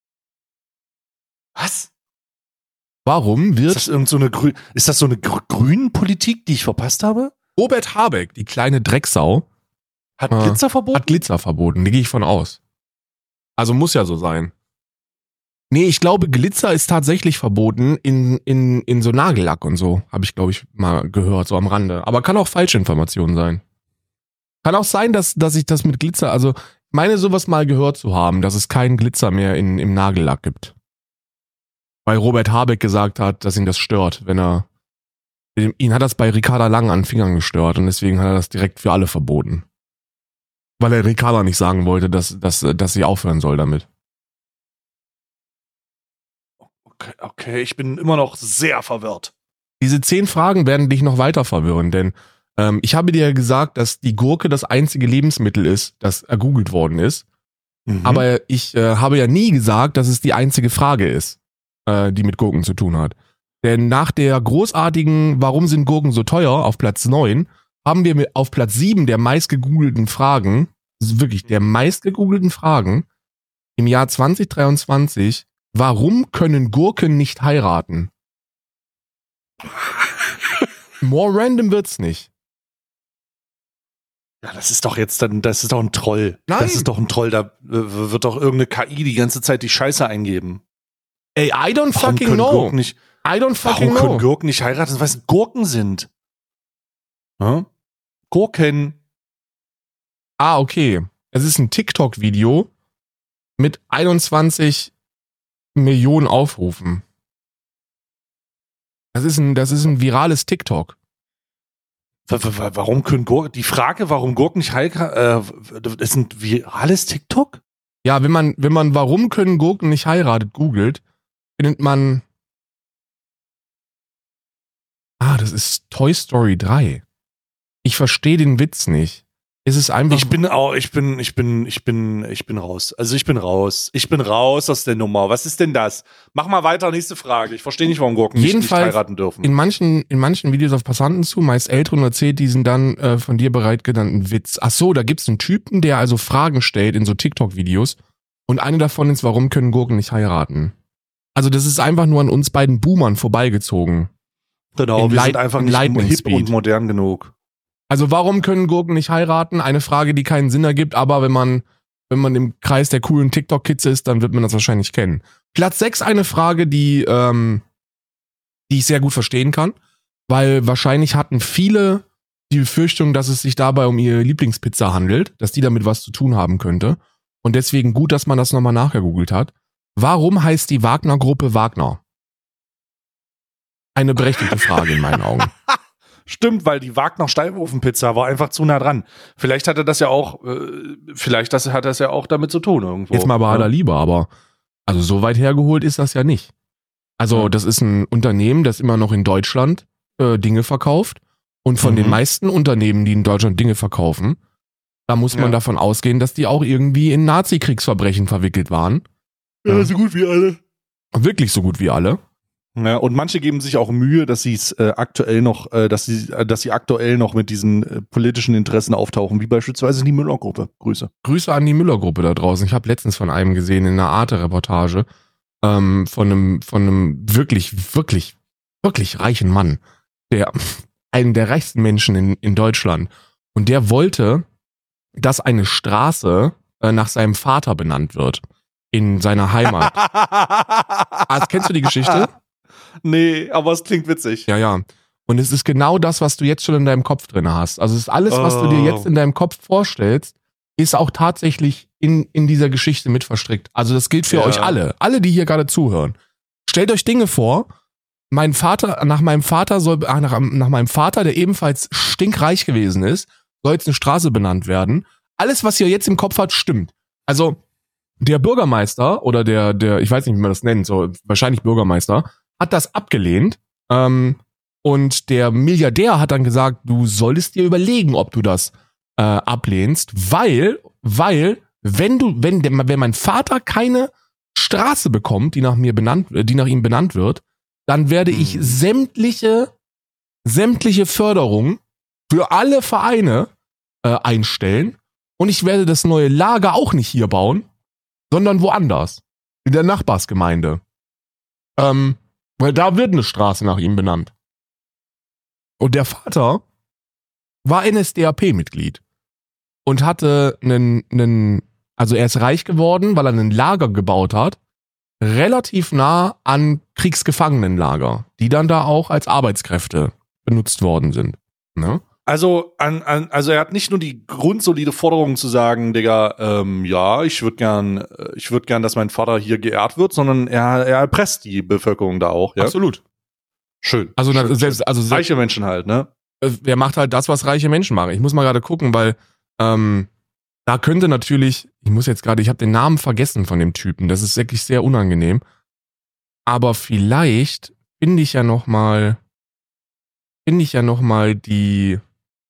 Was? Warum Ist wird das irgend so eine Grü ist das so eine Gr grünen Politik, die ich verpasst habe? Robert Habeck, die kleine Drecksau, Hat Ah. Glitzer verboten? hat Glitzer verboten? Da gehe ich von aus. Also muss ja so sein. Nee, ich glaube, Glitzer ist tatsächlich verboten in, in, in so Nagellack und so. Habe ich, glaube ich, mal gehört, so am Rande. Aber kann auch falsche Informationen sein. Kann auch sein, dass, dass ich das mit Glitzer, also meine sowas mal gehört zu haben, dass es keinen Glitzer mehr in, im Nagellack gibt. Weil Robert Habeck gesagt hat, dass ihn das stört, wenn er, ihn hat das bei Ricarda Lang an den Fingern gestört und deswegen hat er das direkt für alle verboten. Weil er Ricarda nicht sagen wollte, dass, dass, dass sie aufhören soll damit. Okay, okay, ich bin immer noch sehr verwirrt. Diese zehn Fragen werden dich noch weiter verwirren, denn ähm, ich habe dir ja gesagt, dass die Gurke das einzige Lebensmittel ist, das ergoogelt worden ist. Mhm. Aber ich äh, habe ja nie gesagt, dass es die einzige Frage ist, äh, die mit Gurken zu tun hat. Denn nach der großartigen Warum sind Gurken so teuer auf Platz neun haben wir mit, auf Platz sieben der meistgegoogelten Fragen, das ist wirklich der meistgegoogelten Fragen im Jahr zwanzig dreiundzwanzig, warum können Gurken nicht heiraten? More random wird's nicht. Ja, das ist doch jetzt dann, das ist doch ein Troll. Nein. Das ist doch ein Troll, da äh, wird doch irgendeine K I die ganze Zeit die Scheiße eingeben. Ey, I don't Warum fucking können know. Gurken nicht, I don't fucking warum können know. Gurken nicht heiraten, weil es Gurken sind? Hm? Gurken. Ah, okay. Es ist ein TikTok-Video, mit einundzwanzig Millionen Aufrufen. Das ist ein, das ist ein virales TikTok. Warum können Gurken, die Frage, warum Gurken nicht heiraten, äh, ist ein virales TikTok? Ja, wenn man, wenn man warum können Gurken nicht heiraten googelt, findet man, ah, das ist Toy Story drei. Ich verstehe den Witz nicht. Es ist einfach. Ich bin auch, ich bin, ich bin, ich bin, ich bin raus. Also ich bin raus. Ich bin raus aus der Nummer. Was ist denn das? Mach mal weiter, nächste Frage. Ich verstehe nicht, warum Gurken nicht, nicht heiraten dürfen. In manchen, in manchen Videos auf Passanten zu, meist Älteren, erzählt diesen dann äh, von dir bereit genannten Witz. Ach so, da gibt's einen Typen, der also Fragen stellt in so TikTok-Videos. Und eine davon ist, warum können Gurken nicht heiraten? Also das ist einfach nur an uns beiden Boomern vorbeigezogen. Genau, in wir Light, sind einfach nicht hip Speed. Und modern genug. Also warum können Gurken nicht heiraten? Eine Frage, die keinen Sinn ergibt, aber wenn man, wenn man im Kreis der coolen TikTok-Kids ist, dann wird man das wahrscheinlich kennen. Platz sechs, eine Frage, die, ähm, die ich sehr gut verstehen kann, weil wahrscheinlich hatten viele die Befürchtung, dass es sich dabei um ihre Lieblingspizza handelt, dass die damit was zu tun haben könnte. Und deswegen gut, dass man das nochmal nachgegoogelt hat. Warum heißt die Wagner-Gruppe Wagner? Eine berechtigte Frage in meinen Augen. Stimmt, weil die Wagner Steifofenpizza war einfach zu nah dran. Vielleicht hatte das ja auch, äh, vielleicht das, hat das ja auch damit zu tun irgendwo. Jetzt mal bei aller Liebe, aber also so weit hergeholt ist das ja nicht. Also das ist ein Unternehmen, das immer noch in Deutschland äh, Dinge verkauft. Und von mhm. den meisten Unternehmen, die in Deutschland Dinge verkaufen, da muss man ja. davon ausgehen, dass die auch irgendwie in Nazi-Kriegsverbrechen verwickelt waren. Ja, so gut wie alle. Wirklich so gut wie alle. Ja, und manche geben sich auch Mühe, dass sie es äh, aktuell noch, äh, dass sie, äh, dass sie aktuell noch mit diesen äh, politischen Interessen auftauchen, wie beispielsweise die Müller-Gruppe. Grüße. Grüße an die Müller-Gruppe da draußen. Ich habe letztens von einem gesehen in einer Arte-Reportage ähm, von einem, von einem wirklich, wirklich, wirklich reichen Mann, der einen der reichsten Menschen in, in Deutschland. Und der wollte, dass eine Straße äh, nach seinem Vater benannt wird in seiner Heimat. Ah, kennst du die Geschichte? Nee, aber es klingt witzig. Ja, ja. Und es ist genau das, was du jetzt schon in deinem Kopf drin hast. Also es ist alles, was oh. du dir jetzt in deinem Kopf vorstellst, ist auch tatsächlich in, in dieser Geschichte mit verstrickt. Also das gilt für ja. euch alle. Alle, die hier gerade zuhören. Stellt euch Dinge vor, mein Vater, nach meinem Vater soll, nach, nach meinem Vater, der ebenfalls stinkreich gewesen ist, soll jetzt eine Straße benannt werden. Alles, was ihr jetzt im Kopf habt, stimmt. Also der Bürgermeister oder der, der, ich weiß nicht, wie man das nennt, so wahrscheinlich Bürgermeister, hat das abgelehnt. Ähm, und der Milliardär hat dann gesagt, du solltest dir überlegen, ob du das äh, ablehnst, weil, weil, wenn du, wenn, wenn mein Vater keine Straße bekommt, die nach mir benannt, die nach ihm benannt wird, dann werde ich hm. sämtliche, sämtliche Förderung für alle Vereine äh, einstellen und ich werde das neue Lager auch nicht hier bauen, sondern woanders. In der Nachbarsgemeinde. Ähm, weil da wird eine Straße nach ihm benannt. Und der Vater war N S D A P-Mitglied und hatte einen, einen, also er ist reich geworden, weil er ein Lager gebaut hat, relativ nah an Kriegsgefangenenlager, die dann da auch als Arbeitskräfte benutzt worden sind. Ne? Also, an, an, also er hat nicht nur die grundsolide Forderung zu sagen, Digga, ähm, ja, ich würde gern, ich würde gern, dass mein Vater hier geehrt wird, sondern er, er erpresst die Bevölkerung da auch. Ja? Absolut. Schön. Also, schön, selbst, also selbst, reiche Menschen halt, ne? Er macht halt das, was reiche Menschen machen. Ich muss mal gerade gucken, weil ähm, da könnte natürlich, ich muss jetzt gerade, ich habe den Namen vergessen von dem Typen. Das ist wirklich sehr unangenehm. Aber vielleicht finde ich ja noch mal, finde ich ja noch mal die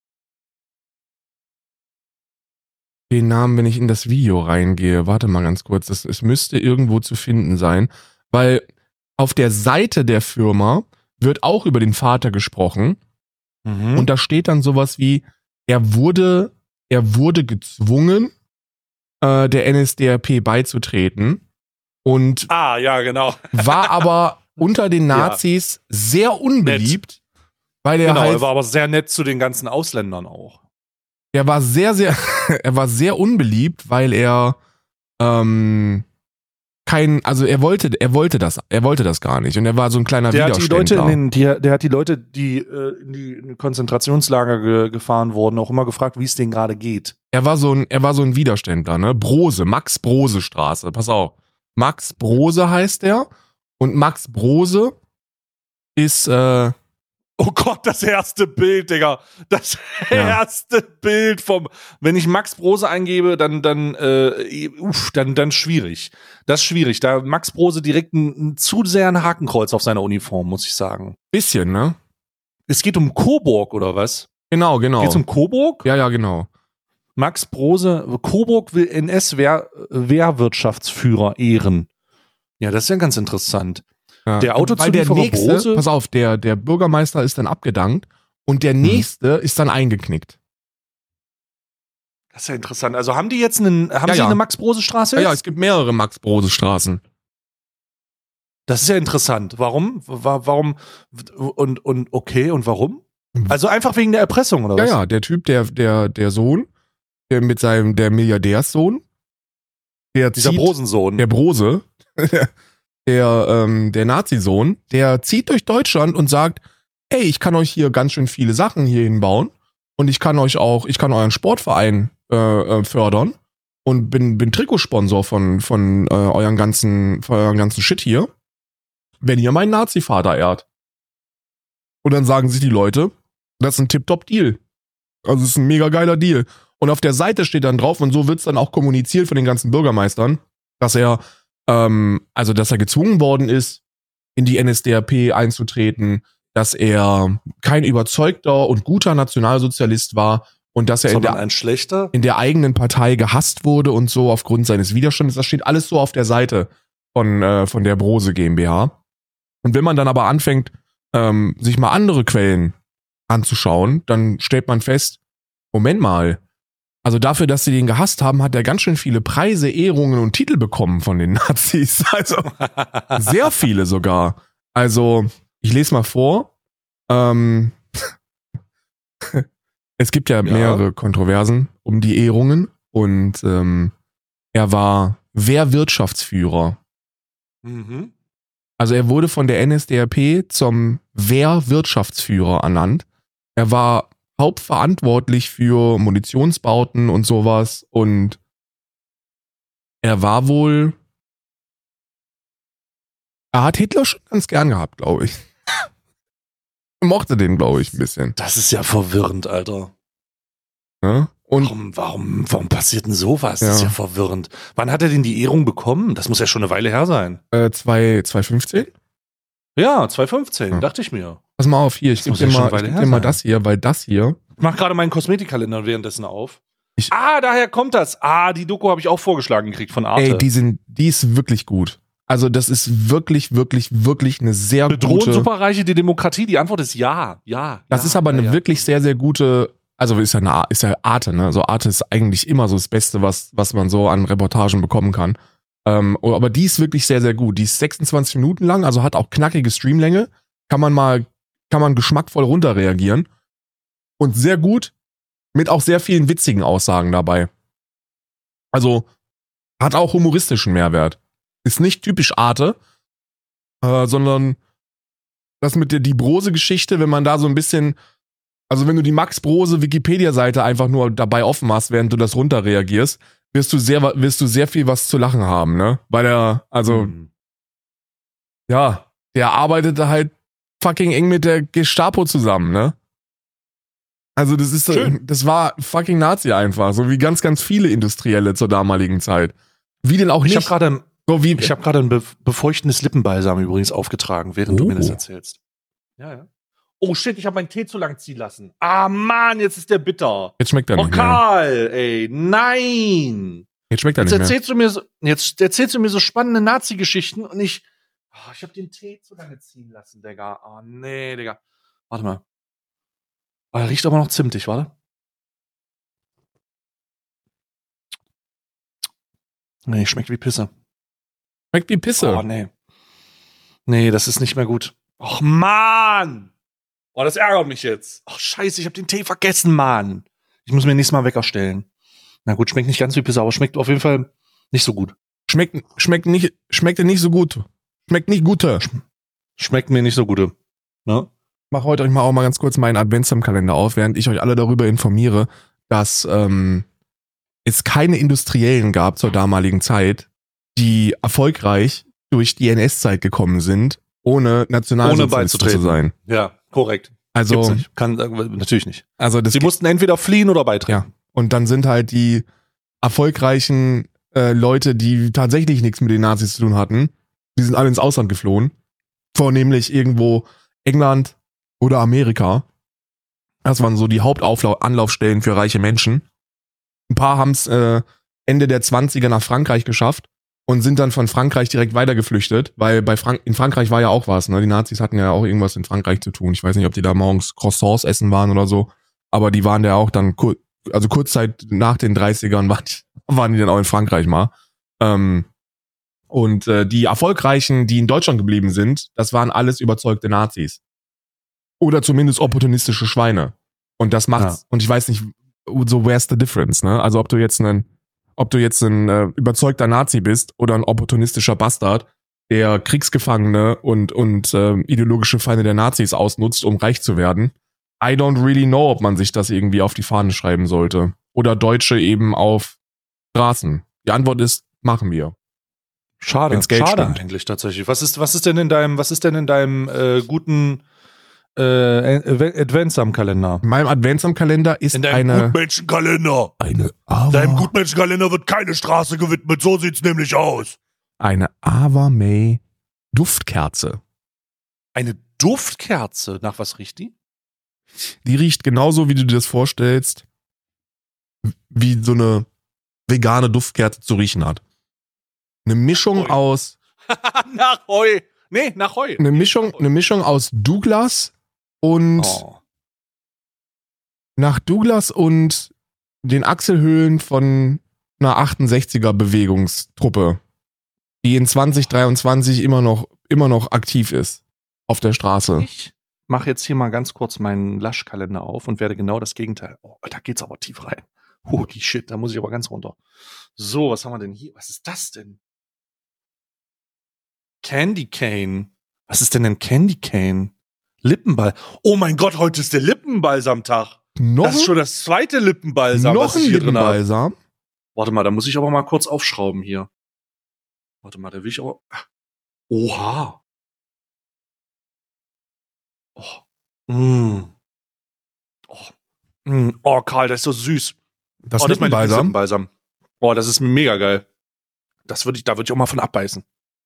den Namen, wenn ich in das Video reingehe. Warte mal ganz kurz. Das, es müsste irgendwo zu finden sein, weil auf der Seite der Firma wird auch über den Vater gesprochen. Mhm. Und da steht dann sowas wie, er wurde, er wurde gezwungen, äh, der N S D A P beizutreten. Und ah, ja, genau. war aber unter den Nazis ja. sehr unbeliebt, nett. Weil er genau, halt, er war aber sehr nett zu den ganzen Ausländern auch. Er war sehr, sehr, er war sehr unbeliebt, weil er ähm, kein, also er wollte, er wollte das, er wollte das gar nicht und er war so ein kleiner der Widerständler. Hat die Leute in den, die, der hat die Leute, die äh, in die in Konzentrationslager ge, gefahren wurden, auch immer gefragt, wie es denen gerade geht. er war so ein, er war so ein Widerständler, ne? Brose, Max-Brose-Straße, pass auf. Max Brose heißt der und Max Brose ist, äh, Oh Gott, das erste Bild, Digga. Das Ja. erste Bild vom, wenn ich Max Brose eingebe, dann, dann, äh, uff, dann, dann schwierig. Das ist schwierig. Da Max Brose direkt ein, ein zu sehr ein Hakenkreuz auf seiner Uniform, muss ich sagen. bisschen, ne? Es geht um Coburg, oder was? Genau, genau. Geht's um Coburg? Ja, ja, genau. Max Brose, Coburg will N S-Wehrwirtschaftsführer ehren. Ja, das ist ja ganz interessant. Ja. Der Weil der Autozulieferer nächste, Brose, pass auf, der, der Bürgermeister ist dann abgedankt und der nächste ist dann eingeknickt. das ist ja interessant. Also haben die jetzt einen, haben Ja, sie ja. eine Max-Brose-Straße Ja, jetzt? ja, es gibt mehrere Max-Brose-Straßen. Das ist ja interessant. Warum? Wa- Warum? Und, und okay, und warum? Also einfach wegen der Erpressung, oder Ja, was? ja, der Typ, der, der, der Sohn, der mit seinem, der Milliardärssohn, der Dieser zieht, Brosensohn. der Brose, der, ähm, der Nazi-Sohn, der zieht durch Deutschland und sagt, ey, ich kann euch hier ganz schön viele Sachen hier hinbauen und ich kann euch auch, ich kann euren Sportverein äh, äh, fördern und bin, bin Trikotsponsor von, von äh, euren ganzen, von euren ganzen Shit hier, wenn ihr meinen Nazi-Vater ehrt. Und dann sagen sich die Leute, das ist ein Tip-Top-Deal. Also es ist ein mega geiler Deal. Und auf der Seite steht dann drauf, und so wird's dann auch kommuniziert von den ganzen Bürgermeistern, dass er, ähm, also dass er gezwungen worden ist, in die N S D A P einzutreten, dass er kein überzeugter und guter Nationalsozialist war und dass er in Sondern der, ein schlechter. in der eigenen Partei gehasst wurde und so aufgrund seines Widerstandes. Das steht alles so auf der Seite von, äh, von der Brose GmbH. Und wenn man dann aber anfängt, ähm, sich mal andere Quellen anzuschauen, dann stellt man fest, Moment mal, also dafür, dass sie den gehasst haben, hat er ganz schön viele Preise, Ehrungen und Titel bekommen von den Nazis. Also sehr viele sogar. Also, ich lese mal vor. Ähm, es gibt ja, Ja. mehrere Kontroversen um die Ehrungen und ähm, er war Wehrwirtschaftsführer. Mhm. Also er wurde von der N S D A P zum Wehrwirtschaftsführer ernannt. Er war hauptverantwortlich für Munitionsbauten und sowas und er war wohl, er hat Hitler schon ganz gern gehabt, glaube ich. Er mochte den, glaube ich, ein bisschen. Das ist ja verwirrend, Alter. Ne? Und Warum, warum, warum passiert denn sowas? Das ist Ja. ja verwirrend. Wann hat er denn die Ehrung bekommen? Das muss ja schon eine Weile her sein. äh, zwei- zweitausendfünfzehn? Ja, zweitausendfünfzehn, Ja. dachte ich mir. Pass mal auf, hier, ich Das gebe muss dir ja schon mal, eine Weile ich geb her dir mal sein. das hier, weil das hier, Ich mach gerade meinen Kosmetikkalender währenddessen auf. Ich- ah, daher kommt das. Ah, die Doku habe ich auch vorgeschlagen gekriegt von Arte. ey, die sind, die ist wirklich gut. Also das ist wirklich, wirklich, wirklich eine sehr Bedrohen gute. Superreiche die Demokratie? Die Antwort ist ja, ja. Das ja, ist aber ja, eine ja. wirklich sehr, sehr gute, also ist ja eine, ist ja Arte, ne? So Arte ist eigentlich immer so das Beste, was, was man so an Reportagen bekommen kann. Ähm, aber die ist wirklich sehr, sehr gut. Die ist sechsundzwanzig Minuten lang, also hat auch knackige Streamlänge. Kann man mal, kann man geschmackvoll runterreagieren. Und sehr gut, mit auch sehr vielen witzigen Aussagen dabei. Also, hat auch humoristischen Mehrwert. Ist nicht typisch Arte, äh, sondern das mit der die Brose-Geschichte, wenn man da so ein bisschen, also wenn du die Max Brose Wikipedia-Seite einfach nur dabei offen hast, während du das runterreagierst, wirst du sehr, wirst du sehr viel was zu lachen haben, ne? Weil er, also, Hm. ja, der arbeitete halt fucking eng mit der Gestapo zusammen, ne? Also das ist, Schön. das war fucking Nazi einfach, so wie ganz, ganz viele Industrielle zur damaligen Zeit. Wie denn auch Ich nicht? habe gerade so wie, ich hab gerade ein be befeuchtendes Lippenbalsam übrigens aufgetragen, während du Oh. mir das erzählst. Ja, ja. Oh shit, ich habe meinen Tee zu lang ziehen lassen. Ah Mann, jetzt ist der bitter. jetzt schmeckt er Oh nicht mehr. Karl, ey, nein. Jetzt schmeckt er Jetzt nicht mehr. erzählst du mir so, jetzt erzählst du mir so spannende Nazi-Geschichten und ich, oh, ich habe den Tee zu lange ziehen lassen, Digga. Oh nee, Digga. Warte mal. Oh, er riecht aber noch zimtig, warte. Nee, schmeckt wie Pisse. Schmeckt wie Pisse. Oh, nee. Nee, das ist nicht mehr gut. Och, Mann! Oh, das ärgert mich jetzt. Ach, scheiße, ich habe den Tee vergessen, Mann. Ich muss mir nächstes Mal Wecker stellen. Na gut, schmeckt nicht ganz wie Pisse, aber schmeckt auf jeden Fall nicht so gut. Schmeckt, schmeckt nicht, schmeckt nicht so gut. Schmeckt nicht gute. Schmeckt mir nicht so gute. Ne? Mach heute euch mal auch mal ganz kurz meinen Adventskalender auf, während ich euch alle darüber informiere, dass ähm, es keine Industriellen gab zur damaligen Zeit, die erfolgreich durch die N S-Zeit gekommen sind, ohne Nationalsozialist zu sein. Ja, korrekt. Also, Gibt's nicht. Kann, äh, natürlich nicht. Also das Sie mussten entweder fliehen oder beitreten. Ja. Und dann sind halt die erfolgreichen äh, Leute, die tatsächlich nichts mit den Nazis zu tun hatten, die sind alle ins Ausland geflohen. Vornehmlich irgendwo England oder Amerika. Das waren so die Hauptanlaufstellen für reiche Menschen. Ein paar haben es äh, Ende der zwanziger nach Frankreich geschafft und sind dann von Frankreich direkt weitergeflüchtet, weil bei Frank- in Frankreich war ja auch was, ne? Die Nazis hatten ja auch irgendwas in Frankreich zu tun. Ich weiß nicht, ob die da morgens Croissants essen waren oder so, aber die waren ja auch dann, kur- also kurz Zeit nach den dreißigern waren die, waren die dann auch in Frankreich mal. Ähm, und äh, die Erfolgreichen, die in Deutschland geblieben sind, das waren alles überzeugte Nazis. Oder zumindest opportunistische Schweine. Und das macht's, ja. Und ich weiß nicht, so where's the difference, ne? Also ob du jetzt ein, ob du jetzt ein äh, überzeugter Nazi bist oder ein opportunistischer Bastard, der Kriegsgefangene und und äh, ideologische Feinde der Nazis ausnutzt, um reich zu werden. I don't really know, ob man sich das irgendwie auf die Fahne schreiben sollte. Oder Deutsche eben auf Straßen. Die Antwort ist, machen wir. Schade, Wenn's Geld schade stimmt. eigentlich tatsächlich. Was ist, was ist denn in deinem, was ist denn in deinem äh, guten äh, Adventsam-Kalender? In meinem Adventsam-Kalender ist In deinem eine Gutmenschenkalender. eine In deinem Ava, Gutmenschenkalender wird keine Straße gewidmet, so sieht's nämlich aus. eine Ava May Duftkerze. Eine Duftkerze. Nach was riecht die? Die riecht genauso, wie du dir das vorstellst, wie so eine vegane Duftkerze zu riechen hat. Eine Mischung Heu. aus nach Heu. Nee, nach Heu. eine Mischung, eine Mischung aus Douglas und Oh. nach Douglas und den Achselhöhlen von einer achtundsechziger Bewegungstruppe, die in zwanzig dreiundzwanzig immer noch immer noch aktiv ist auf der Straße. Ich mache jetzt hier mal ganz kurz meinen Laschkalender auf und werde genau das Gegenteil. Oh, da geht's aber tief rein. Holy shit, da muss ich aber ganz runter. So, was haben wir denn hier? Was ist das denn? Candy Cane. Was ist denn ein Candy Cane? Lippenball. Oh mein Gott, heute ist der Lippenbalsamtag. Noch, Das ist schon das zweite Lippenbalsam, noch was ein ich hier drin habe. Lippenbalsam. Warte mal, da muss ich aber mal kurz aufschrauben hier. Warte mal, da will ich aber. Oha. Oh. Mm. Oh. Mm. Oh, Karl, das ist so süß. Das oh, das ist mein Lippenbalsam. Lippenbalsam. Oh, das ist mega geil. Das würde ich, da würde ich auch mal von abbeißen.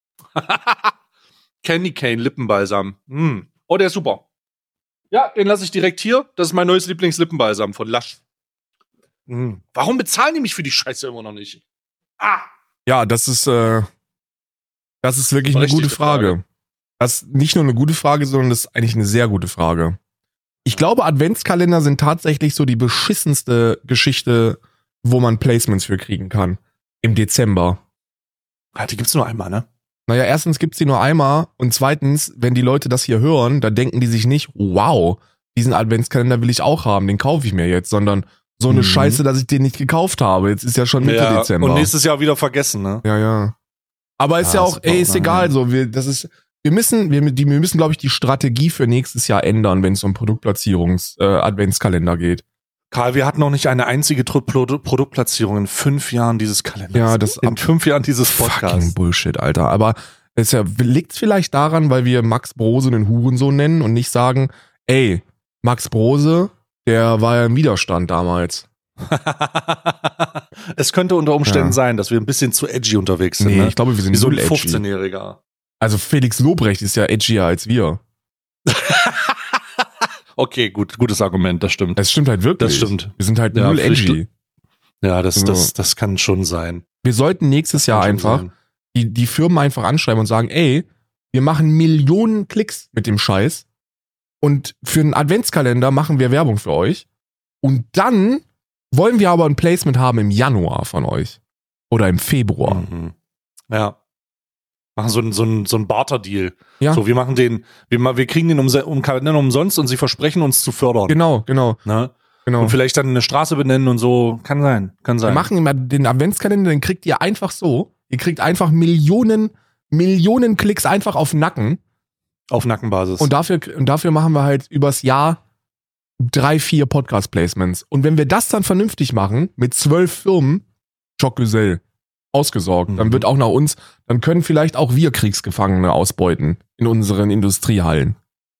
Candy Cane Lippenbalsam. Mm. Oh, der ist super. Ja, den lasse ich direkt hier. Das ist mein neues Lieblingslippenbalsam von Lush. Mm. Warum bezahlen die mich für die Scheiße immer noch nicht? Ah! Ja, das ist äh, das ist wirklich eine Berechtigte gute Frage. Frage. Das ist nicht nur eine gute Frage, sondern das ist eigentlich eine sehr gute Frage. Ich glaube, Adventskalender sind tatsächlich so die beschissenste Geschichte, wo man Placements für kriegen kann. Im Dezember. Ja, die gibt's nur einmal, ne? Naja, erstens gibt's die nur einmal und zweitens, wenn die Leute das hier hören, dann denken die sich nicht, wow, diesen Adventskalender will ich auch haben, den kaufe ich mir jetzt, sondern so eine Mhm. Scheiße, dass ich den nicht gekauft habe. Jetzt ist ja schon Mitte Ja, Dezember. und nächstes Jahr wieder vergessen, ne? Ja, ja. Aber ist ja, Ja, auch, super, ey, ist oder? egal, so, wir, das ist, wir müssen, wir, die, wir müssen, glaube ich, die Strategie für nächstes Jahr ändern, wenn es um Produktplatzierungs-Adventskalender geht. Karl, wir hatten noch nicht eine einzige Tru- Produ- Produktplatzierung in fünf Jahren dieses Kalenders. Ja, das in fünf Jahren dieses fucking Podcasts. Bullshit, Alter. Aber es ja, liegt vielleicht daran, weil wir Max Brose einen Hurensohn nennen und nicht sagen, ey, Max Brose, der war ja im Widerstand damals. Es könnte unter Umständen Ja. sein, dass wir ein bisschen zu edgy unterwegs sind. Nee, ne? ich glaube, wir sind Wie so ein null edgy. fünfzehnjähriger. Also Felix Lobrecht ist ja edgier als wir. Okay, gut, gutes Argument, das stimmt. Das stimmt halt wirklich. Das stimmt. Wir sind halt Ja, null Pflicht- edgy. Ja, das, So. das, das kann schon sein. Wir sollten nächstes Jahr Kann schon einfach sein. die, die Firmen einfach anschreiben und sagen, ey, wir machen Millionen Klicks mit dem Scheiß und für einen Adventskalender machen wir Werbung für euch und dann wollen wir aber ein Placement haben im Januar von euch oder im Februar. Mhm. Ja. Machen so einen so einen- so einen Barter-Deal. Ja. So, wir machen den, wir, ma- wir kriegen den um, um Kalender umsonst und sie versprechen uns zu fördern. Genau, genau, Ne? genau. Und vielleicht dann eine Straße benennen und so. Kann sein, kann Wir sein. machen immer den Adventskalender, den kriegt ihr einfach so. Ihr kriegt einfach Millionen, Millionen Klicks einfach auf den Nacken. Auf Nackenbasis. Und dafür, und dafür machen wir halt übers Jahr drei, vier Podcast-Placements. Und wenn wir das dann vernünftig machen, mit zwölf Firmen, Jacques ausgesorgt. Mhm. Dann wird auch nach uns, dann können vielleicht auch wir Kriegsgefangene ausbeuten in unseren Industriehallen.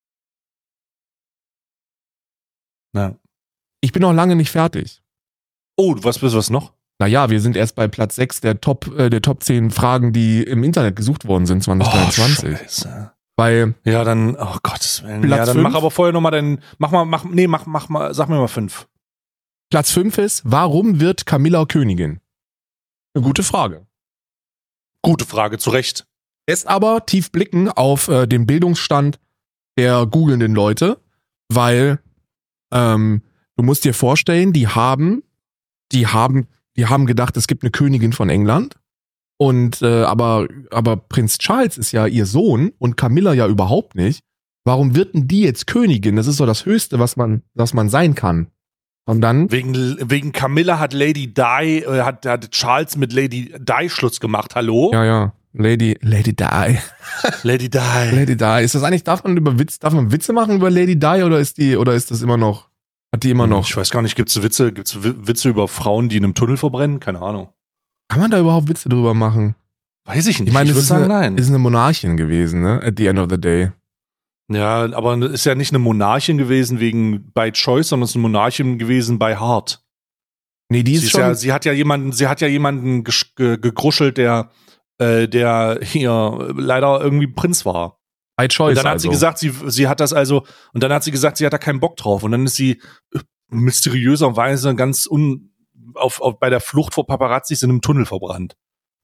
Ja. Ich bin noch lange nicht fertig. Oh, was bist was noch? Naja, wir sind erst bei Platz sechs der Top, äh, der Top zehn Fragen, die im Internet gesucht worden sind zwanzig dreiundzwanzig. Oh, Scheiße. Bei Ja, dann, oh Gottes Willen. Platz ja, dann fünf? mach aber vorher nochmal deinen, mach mal, mach, nee, mach, mach mal, sag mir mal fünf. Platz fünf ist, warum wird Camilla Königin? Eine gute Frage. Gute Frage, zu Recht. Lässt aber tief blicken auf äh, den Bildungsstand der googelnden Leute, weil ähm, du musst dir vorstellen, die haben, die haben, die haben gedacht, es gibt eine Königin von England und äh, aber aber Prinz Charles ist ja ihr Sohn und Camilla ja überhaupt nicht. Warum wird denn die jetzt Königin? Das ist so das Höchste, was man, was man sein kann. Und dann Wegen, wegen Camilla hat Lady Di, äh, hat, hat Charles mit Lady Di Schluss gemacht, hallo? ja ja Lady Lady Di. Lady Di. Lady Di. Ist das eigentlich, darf man über Witz, darf man Witze machen über Lady Di oder ist die, oder ist das immer noch, hat die immer noch? Ich weiß gar nicht, gibt's Witze, gibt's Witze über Frauen, die in einem Tunnel verbrennen? Keine Ahnung. Kann man da überhaupt Witze drüber machen? Weiß ich nicht. Ich meine, ich es würde ist, sagen, eine, nein. ist eine Monarchin gewesen, ne? At the end of the day. Ja, aber ist ja nicht eine Monarchin gewesen wegen by Choice, sondern es ist eine Monarchin gewesen by Heart. Nee, die ist Sie, ist schon, ja, sie hat ja jemanden, sie hat ja jemanden gesch- ge- gegruschelt, der, äh, der hier leider irgendwie Prinz war. by choice. Und dann hat also. sie gesagt, sie, sie hat das also, und dann hat sie gesagt, sie hat da keinen Bock drauf. Und dann ist sie mysteriöserweise ganz un, auf, auf, bei der Flucht vor Paparazzis in einem Tunnel verbrannt.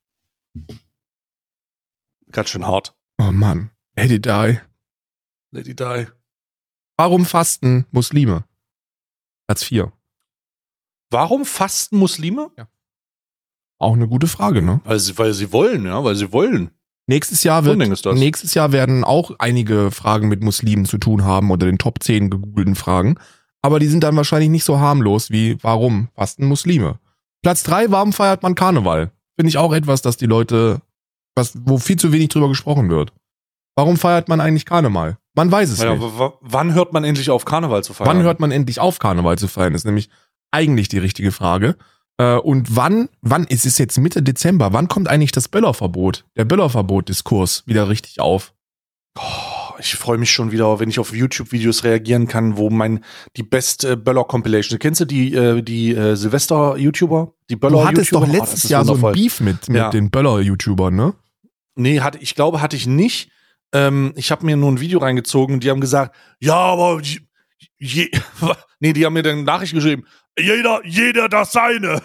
Ganz schön hart. Oh Mann. Lady Di. Lady Di. Warum fasten Muslime? Platz vier. Warum fasten Muslime? Auch eine gute Frage, ne? Weil sie, weil sie wollen, ja, weil sie wollen. Nächstes Jahr So ein wird, Ding ist das. nächstes Jahr werden auch einige Fragen mit Muslimen zu tun haben oder den Top zehn gegoogelten Fragen. Aber die sind dann wahrscheinlich nicht so harmlos wie warum fasten Muslime? Platz drei, warum feiert man Karneval? Finde ich auch etwas, dass die Leute, was, wo viel zu wenig drüber gesprochen wird. Warum feiert man eigentlich Karneval? Man weiß es Ja, nicht. w- w- wann hört man endlich auf, Karneval zu feiern? Wann hört man endlich auf, Karneval zu feiern? Ist nämlich eigentlich die richtige Frage. Äh, und wann, wann, es ist jetzt Mitte Dezember, wann kommt eigentlich das Böllerverbot, der Böllerverbot-Diskurs wieder richtig auf? Oh, ich freue mich schon wieder, wenn ich auf YouTube-Videos reagieren kann, wo mein die Best äh, Böller-Compilation. Kennst du die, äh, die äh, Silvester-YouTuber? Die Du Böller-YouTuber? hattest doch Oh, das letztes ist Jahr so ein wundervoll. Beef mit, mit Ja. den Böller-YouTubern, ne? Nee, hatte, ich glaube, hatte ich nicht. Ähm, ich habe mir nur ein Video reingezogen und die haben gesagt, ja, aber je, je, nee, die haben mir dann eine Nachricht geschrieben, jeder, jeder das seine.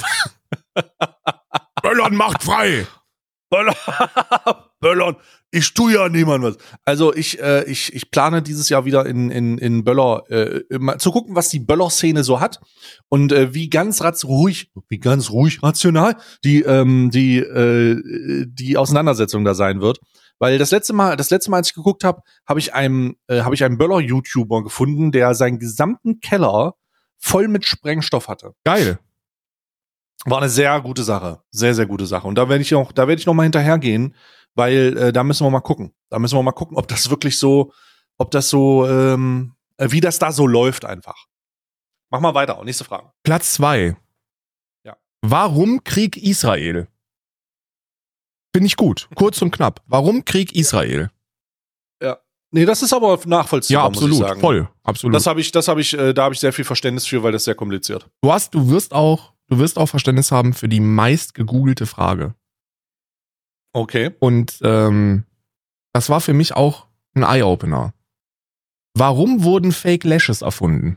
Böllern macht frei! Böllern, Böllern, ich tue ja niemandem was. Also ich, äh, ich, ich plane dieses Jahr wieder in, in, in Böller äh, mal zu gucken, was die Böller-Szene so hat und äh, wie ganz ratz ruhig, wie ganz ruhig rational die, ähm, die, äh, die Auseinandersetzung da sein wird. Weil das letzte Mal, das letzte Mal, als ich geguckt habe, habe ich einen, äh, habe ich einen Böller-YouTuber gefunden, der seinen gesamten Keller voll mit Sprengstoff hatte. Geil. War eine sehr gute Sache, sehr sehr gute Sache. Und da werde ich auch, da werde ich noch mal hinterhergehen, weil äh, da müssen wir mal gucken. Da müssen wir mal gucken, ob das wirklich so, ob das so, ähm, äh, wie das da so läuft einfach. Mach mal weiter. Nächste Frage. Platz zwei. Ja. Warum Krieg Israel? Finde ich gut. Kurz und knapp. Warum Krieg Israel? Nee, das ist aber nachvollziehbar, Ja, absolut. muss ich sagen. Voll. Absolut. Das habe ich, das habe ich, äh, da habe ich sehr viel Verständnis für, weil das sehr kompliziert. Du hast, du wirst auch, du wirst auch Verständnis haben für die meist gegoogelte Frage. Okay. Und ähm, das war für mich auch ein Eye-Opener. Warum wurden Fake Lashes erfunden?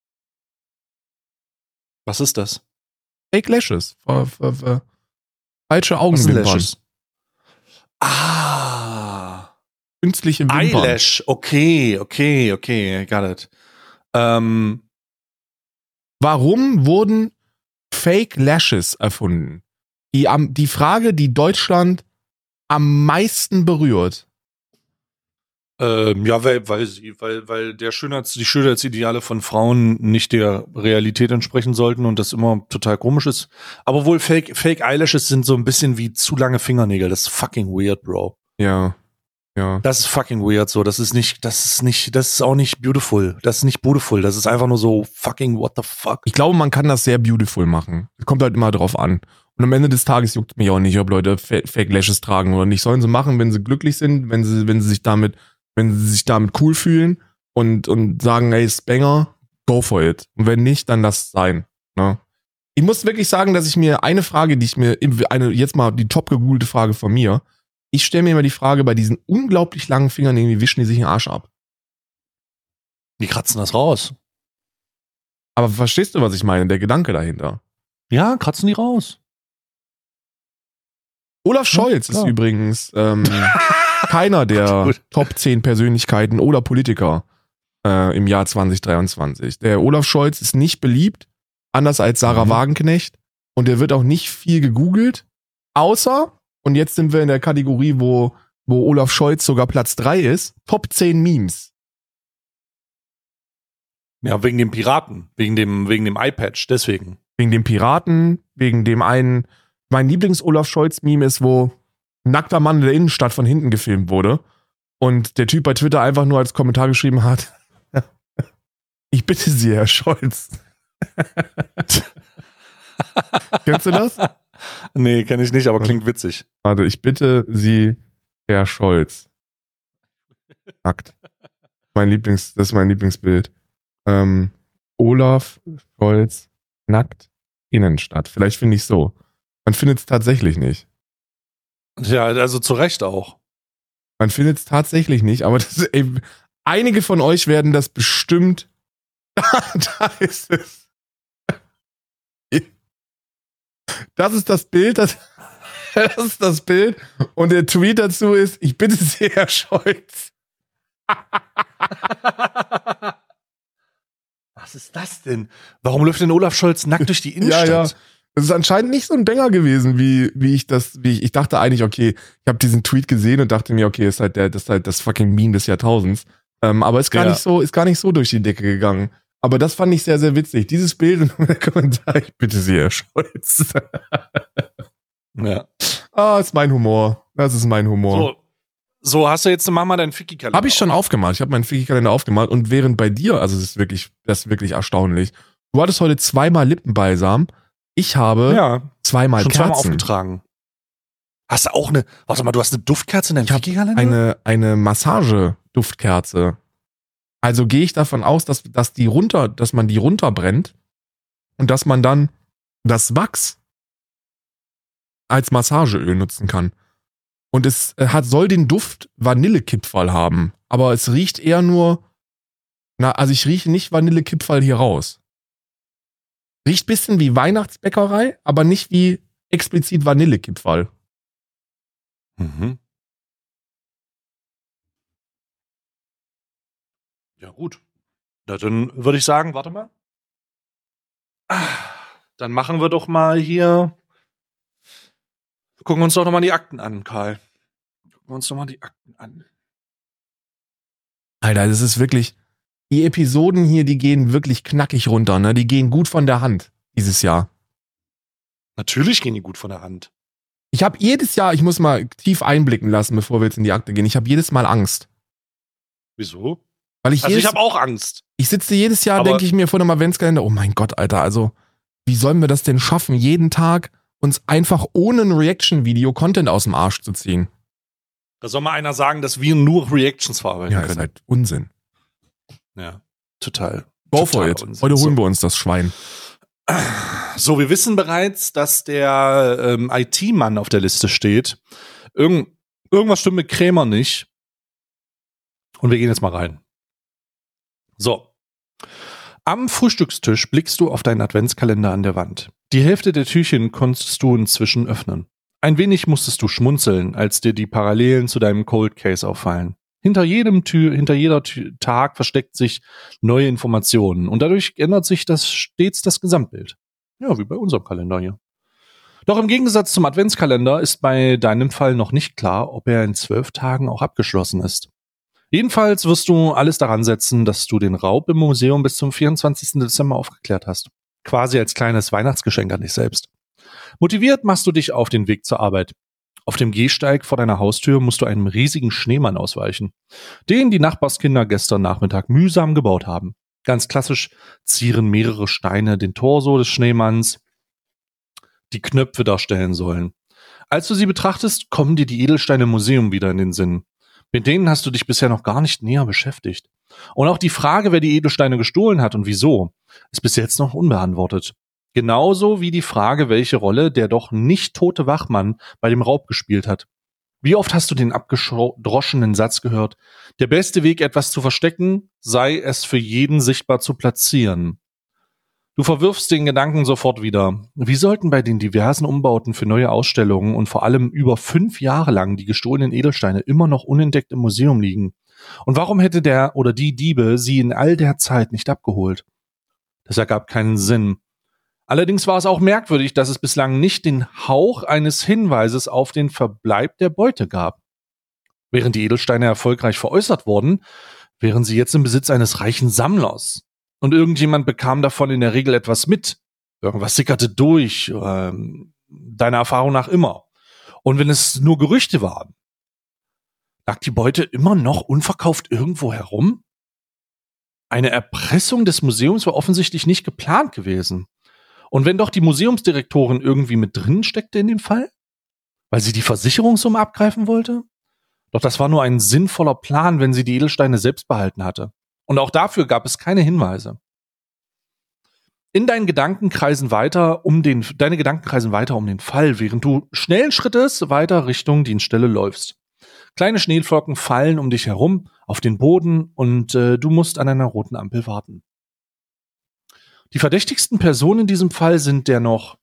Was ist das? Fake Lashes. Ver, ver, ver, falsche Was sind Augenwimpern. Lashes? Ah. Künstliche Wimpern. Eyelash. Okay, okay, okay. Got it. Ähm, Warum wurden Fake Lashes erfunden? Die, am, die Frage, die Deutschland am meisten berührt. Ähm, ja, weil, weil sie, weil, weil der Schönheits, die Schönheitsideale von Frauen nicht der Realität entsprechen sollten und das immer total komisch ist. Aber wohl Fake, Fake Eyelashes sind so ein bisschen wie zu lange Fingernägel. Das ist fucking weird, Bro. Ja, ja. Das ist fucking weird so. Das ist nicht, das ist nicht, das ist auch nicht beautiful. Das ist nicht beautiful. Das ist einfach nur so fucking what the fuck. Ich glaube, man kann das sehr beautiful machen. Kommt halt immer drauf an. Und am Ende des Tages juckt mich auch nicht, ob Leute Fake Lashes tragen oder nicht. Sollen sie machen, wenn sie glücklich sind, wenn sie, wenn sie sich damit, wenn sie sich damit cool fühlen und, und sagen, ey, ist Banger, go for it. Und wenn nicht, dann lass es sein. Ne? Ich muss wirklich sagen, dass ich mir eine Frage, die ich mir, eine, jetzt mal die top gegoogelte Frage von mir, ich stelle mir immer die Frage, bei diesen unglaublich langen Fingern, irgendwie wischen die sich den Arsch ab. Die kratzen das raus. Aber verstehst du, was ich meine? Der Gedanke dahinter. Ja, kratzen die raus. Olaf Scholz ja, ist übrigens ähm, keiner der Top zehn Persönlichkeiten oder Politiker äh, im Jahr zwanzig dreiundzwanzig. Der Olaf Scholz ist nicht beliebt, anders als Sarah mhm. Wagenknecht. Und der wird auch nicht viel gegoogelt, außer, und jetzt sind wir in der Kategorie, wo, wo Olaf Scholz sogar Platz drei ist, Top zehn Memes. Ja, wegen dem Piraten, wegen dem, wegen dem Eye-Patch, deswegen. Wegen dem Piraten, wegen dem einen, mein Lieblings-Olaf Scholz-Meme ist, wo ein nackter Mann in der Innenstadt von hinten gefilmt wurde und der Typ bei Twitter einfach nur als Kommentar geschrieben hat, ich bitte Sie, Herr Scholz. Kennst du das? Nee, kenn ich nicht, aber klingt witzig. Warte, ich bitte Sie, Herr Scholz. Nackt. Mein Lieblings, das ist mein Lieblingsbild. Ähm, Olaf Scholz nackt Innenstadt. Vielleicht finde ich so. Man findet es tatsächlich nicht. Ja, also zu Recht auch. Man findet es tatsächlich nicht, aber das, ey, einige von euch werden das bestimmt. Da ist es. Das ist das Bild, das, das ist das Bild. Und der Tweet dazu ist, ich bitte Sie, Herr Scholz. Was ist das denn? Warum läuft denn Olaf Scholz nackt durch die Innenstadt? Ja, ja. Das ist anscheinend nicht so ein Banger gewesen, wie, wie ich das, wie ich, ich dachte eigentlich, okay, ich habe diesen Tweet gesehen und dachte mir, okay, ist halt der, das ist halt das fucking Meme des Jahrtausends. Ähm, aber ist gar ja. nicht so, ist gar nicht so durch die Decke gegangen. Aber das fand ich sehr, sehr witzig. Dieses Bild und der Kommentar, ich bitte Sie, Herr Scholz. Ja. Ah, ist mein Humor. Das ist mein Humor. So, so hast du jetzt, mach mal deinen Ficky-Kalender. Habe ich schon aufgemalt. Ich habe meinen Ficky-Kalender aufgemalt und während bei dir, also das ist wirklich, das ist wirklich erstaunlich. Du hattest heute zweimal Lippenbalsam. Ich habe ja, zweimal schon Kerzen. zweimal aufgetragen. Hast du auch eine, warte mal, du hast eine Duftkerze in deinem Ich habe Ficky-Kalender? eine, eine Massage-Duftkerze. Also gehe ich davon aus, dass, dass die runter, dass man die runterbrennt und dass man dann das Wachs als Massageöl nutzen kann. Und es hat, soll den Duft Vanillekipferl haben, aber es riecht eher nur, na, also ich rieche nicht Vanillekipferl hier raus. Riecht bisschen wie Weihnachtsbäckerei, aber nicht wie explizit Vanillekipferl. Mhm. Ja, gut. Na, dann würde ich sagen, warte mal. Ah, dann machen wir doch mal hier. Gucken wir uns doch nochmal die Akten an, Karl. Gucken wir uns doch mal die Akten an. Alter, das ist wirklich, die Episoden hier, die gehen wirklich knackig runter, ne? Die gehen gut von der Hand dieses Jahr. Natürlich gehen die gut von der Hand. Ich habe jedes Jahr, ich muss mal tief einblicken lassen, bevor wir jetzt in die Akte gehen. Ich habe jedes Mal Angst. Wieso? Weil ich Also jedes, ich habe auch Angst. Ich sitze jedes Jahr, Aber- denke ich mir vor einem Adventskalender, oh mein Gott, Alter, also wie sollen wir das denn schaffen, jeden Tag uns einfach ohne ein Reaction-Video Content aus dem Arsch zu ziehen? Da soll mal einer sagen, dass wir nur Reactions verarbeiten Ja, ist können. halt Unsinn. Ja, total. Go total for it. Unsinn. Heute holen so. wir uns das Schwein. So, wir wissen bereits, dass der ähm, I T-Mann auf der Liste steht. Irgend, irgendwas stimmt mit Krämer nicht. Und wir gehen jetzt mal rein. So. Am Frühstückstisch blickst du auf deinen Adventskalender an der Wand. Die Hälfte der Türchen konntest du inzwischen öffnen. Ein wenig musstest du schmunzeln, als dir die Parallelen zu deinem Cold Case auffallen. Hinter jedem Tür, hinter jeder Tür, Tag versteckt sich neue Informationen und dadurch ändert sich das stets das Gesamtbild. Ja, wie bei unserem Kalender hier. Doch im Gegensatz zum Adventskalender ist bei deinem Fall noch nicht klar, ob er in zwölf Tagen auch abgeschlossen ist. Jedenfalls wirst du alles daran setzen, dass du den Raub im Museum bis zum vierundzwanzigsten Dezember aufgeklärt hast. Quasi als kleines Weihnachtsgeschenk an dich selbst. Motiviert machst du dich auf den Weg zur Arbeit. Auf dem Gehsteig vor deiner Haustür musst du einem riesigen Schneemann ausweichen, den die Nachbarskinder gestern Nachmittag mühsam gebaut haben. Ganz klassisch zieren mehrere Steine den Torso des Schneemanns. die Knöpfe darstellen sollen. Als du sie betrachtest, kommen dir die Edelsteine im Museum wieder in den Sinn. Mit denen hast du dich bisher noch gar nicht näher beschäftigt. Und auch die Frage, wer die Edelsteine gestohlen hat und wieso, ist bis jetzt noch unbeantwortet. Genauso wie die Frage, welche Rolle der doch nicht tote Wachmann bei dem Raub gespielt hat. Wie oft hast du den abgedroschenen Satz gehört, der beste Weg, etwas zu verstecken, sei es für jeden sichtbar zu platzieren? Du verwirfst den Gedanken sofort wieder. Wie sollten bei den diversen Umbauten für neue Ausstellungen und vor allem über fünf Jahre lang die gestohlenen Edelsteine immer noch unentdeckt im Museum liegen? Und warum hätte der oder die Diebe sie in all der Zeit nicht abgeholt? Das ergab keinen Sinn. Allerdings war es auch merkwürdig, dass es bislang nicht den Hauch eines Hinweises auf den Verbleib der Beute gab. Während die Edelsteine erfolgreich veräußert wurden, wären sie jetzt im Besitz eines reichen Sammlers. Und irgendjemand bekam davon in der Regel etwas mit. Irgendwas sickerte durch, äh, deiner Erfahrung nach immer. Und wenn es nur Gerüchte waren, lag die Beute immer noch unverkauft irgendwo herum? Eine Erpressung des Museums war offensichtlich nicht geplant gewesen. Und wenn doch die Museumsdirektorin irgendwie mit drin steckte in dem Fall? Weil sie die Versicherungssumme abgreifen wollte? Doch das war nur ein sinnvoller Plan, wenn sie die Edelsteine selbst behalten hatte. Und auch dafür gab es keine Hinweise. In deinen Gedanken kreisen weiter um den, deine Gedanken kreisen weiter um den Fall, während du schnellen Schrittes weiter Richtung Dienststelle läufst. Kleine Schneeflocken fallen um dich herum auf den Boden und äh, du musst an einer roten Ampel warten. Die verdächtigsten Personen in diesem Fall sind der noch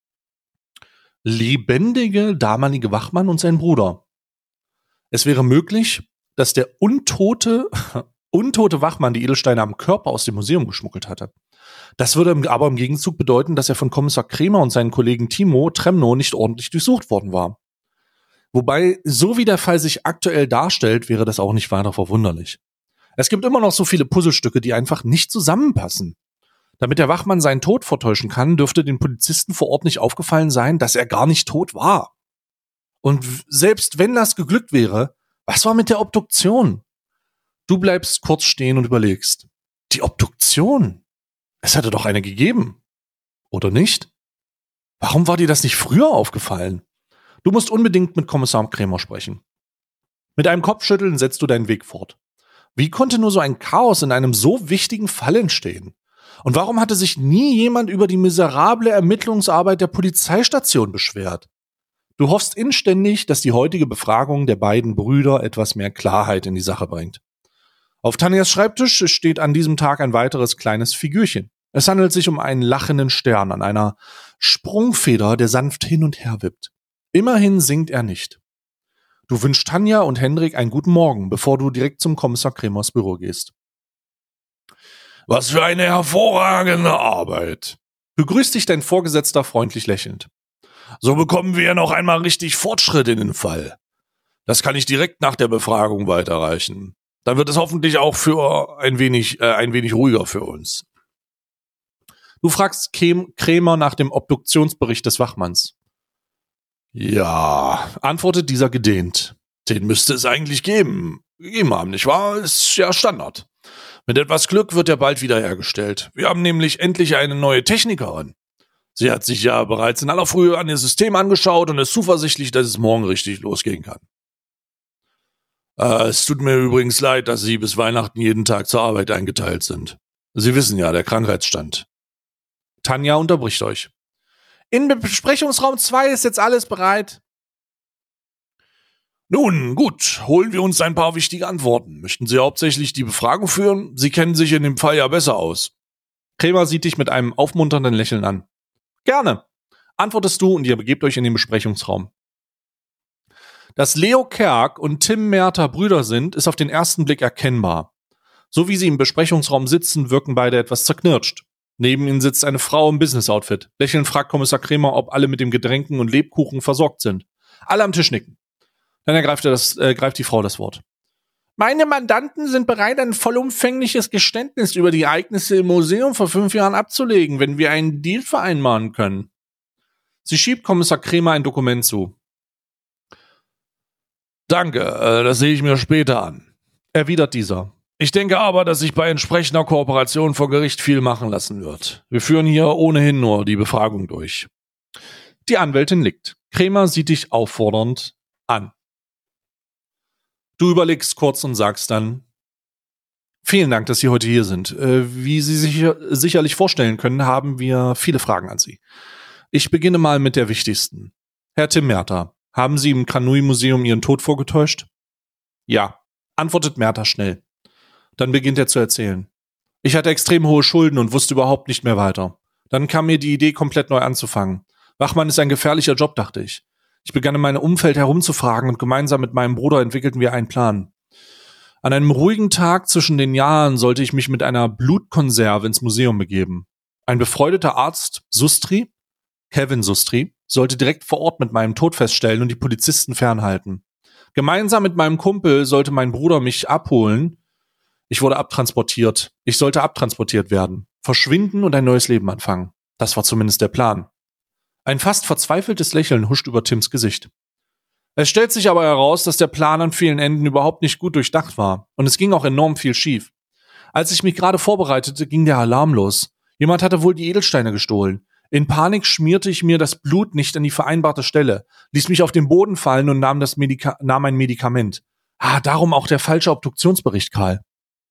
lebendige damalige Wachmann und sein Bruder. Es wäre möglich, dass der untote, untote Wachmann die Edelsteine am Körper aus dem Museum geschmuggelt hatte. Das würde aber im Gegenzug bedeuten, dass er von Kommissar Kremer und seinen Kollegen Timo Tremno nicht ordentlich durchsucht worden war. Wobei, so wie der Fall sich aktuell darstellt, wäre das auch nicht weiter verwunderlich. Es gibt immer noch so viele Puzzlestücke, die einfach nicht zusammenpassen. Damit der Wachmann seinen Tod vortäuschen kann, dürfte den Polizisten vor Ort nicht aufgefallen sein, dass er gar nicht tot war. Und selbst wenn das geglückt wäre, was war mit der Obduktion? Du bleibst kurz stehen und überlegst. Die Obduktion? Es hätte doch eine gegeben. Oder nicht? Warum war dir das nicht früher aufgefallen? Du musst unbedingt mit Kommissar Kremer sprechen. Mit einem Kopfschütteln setzt du deinen Weg fort. Wie konnte nur so ein Chaos in einem so wichtigen Fall entstehen? Und warum hatte sich nie jemand über die miserable Ermittlungsarbeit der Polizeistation beschwert? Du hoffst inständig, dass die heutige Befragung der beiden Brüder etwas mehr Klarheit in die Sache bringt. Auf Tanjas Schreibtisch steht an diesem Tag ein weiteres kleines Figürchen. Es handelt sich um einen lachenden Stern an einer Sprungfeder, der sanft hin und her wippt. Immerhin singt er nicht. Du wünschst Tanja und Hendrik einen guten Morgen, bevor du direkt zum Kommissar Kremers Büro gehst. Was für eine hervorragende Arbeit, begrüßt dich dein Vorgesetzter freundlich lächelnd. So bekommen wir ja noch einmal richtig Fortschritt in den Fall. Das kann ich direkt nach der Befragung weiterreichen. Dann wird es hoffentlich auch für ein wenig, äh, ein wenig ruhiger für uns. Du fragst Kremer nach dem Obduktionsbericht des Wachmanns. Ja, antwortet dieser gedehnt. Den müsste es eigentlich geben. Gegeben haben, nicht wahr? Ist ja Standard. Mit etwas Glück wird er bald wiederhergestellt. Wir haben nämlich endlich eine neue Technikerin. Sie hat sich ja bereits in aller Frühe an ihr System angeschaut und ist zuversichtlich, dass es morgen richtig losgehen kann. Äh, es tut mir übrigens leid, dass Sie bis Weihnachten jeden Tag zur Arbeit eingeteilt sind. Sie wissen ja, der Krankheitsstand. Tanja unterbricht euch. In Besprechungsraum zwei ist jetzt alles bereit. Nun, gut, holen wir uns ein paar wichtige Antworten. Möchten Sie hauptsächlich die Befragung führen? Sie kennen sich in dem Fall ja besser aus. Kremer sieht dich mit einem aufmunternden Lächeln an. Gerne, antwortest du und ihr begebt euch in den Besprechungsraum. Dass Leo Kerk und Tim Merter Brüder sind, ist auf den ersten Blick erkennbar. So wie sie im Besprechungsraum sitzen, wirken beide etwas zerknirscht. Neben ihnen sitzt eine Frau im Business-Outfit. Lächelnd fragt Kommissar Kremer, ob alle mit dem Getränken und Lebkuchen versorgt sind. Alle am Tisch nicken. Dann ergreift er das, äh, greift die Frau das Wort. Meine Mandanten sind bereit, ein vollumfängliches Geständnis über die Ereignisse im Museum vor fünf Jahren abzulegen, wenn wir einen Deal vereinbaren können. Sie schiebt Kommissar Kremer ein Dokument zu. Danke, äh, das sehe ich mir später an, erwidert dieser. Ich denke aber, dass sich bei entsprechender Kooperation vor Gericht viel machen lassen wird. Wir führen hier ohnehin nur die Befragung durch. Die Anwältin nickt. Krämer sieht dich auffordernd an. Du überlegst kurz und sagst dann: Vielen Dank, dass Sie heute hier sind. Äh, wie Sie sich sicherlich vorstellen können, haben wir viele Fragen an Sie. Ich beginne mal mit der wichtigsten. Herr Tim Merter, haben Sie im Granui-Museum Ihren Tod vorgetäuscht? Ja, antwortet Merter schnell. Dann beginnt er zu erzählen. Ich hatte extrem hohe Schulden und wusste überhaupt nicht mehr weiter. Dann kam mir die Idee, komplett neu anzufangen. Wachmann ist ein gefährlicher Job, dachte ich. Ich begann in meinem Umfeld herumzufragen und gemeinsam mit meinem Bruder entwickelten wir einen Plan. An einem ruhigen Tag zwischen den Jahren sollte ich mich mit einer Blutkonserve ins Museum begeben. Ein befreundeter Arzt, Sustri, Kevin Sustri, sollte direkt vor Ort mit meinem Tod feststellen und die Polizisten fernhalten. Gemeinsam mit meinem Kumpel sollte mein Bruder mich abholen. Ich wurde abtransportiert. Ich sollte abtransportiert werden, verschwinden und ein neues Leben anfangen. Das war zumindest der Plan. Ein fast verzweifeltes Lächeln huscht über Tims Gesicht. Es stellt sich aber heraus, dass der Plan an vielen Enden überhaupt nicht gut durchdacht war. Und es ging auch enorm viel schief. Als ich mich gerade vorbereitete, ging der Alarm los. Jemand hatte wohl die Edelsteine gestohlen. In Panik schmierte ich mir das Blut nicht an die vereinbarte Stelle, ließ mich auf den Boden fallen und nahm, das Medika- nahm ein Medikament. Ah, darum auch der falsche Obduktionsbericht, Karl.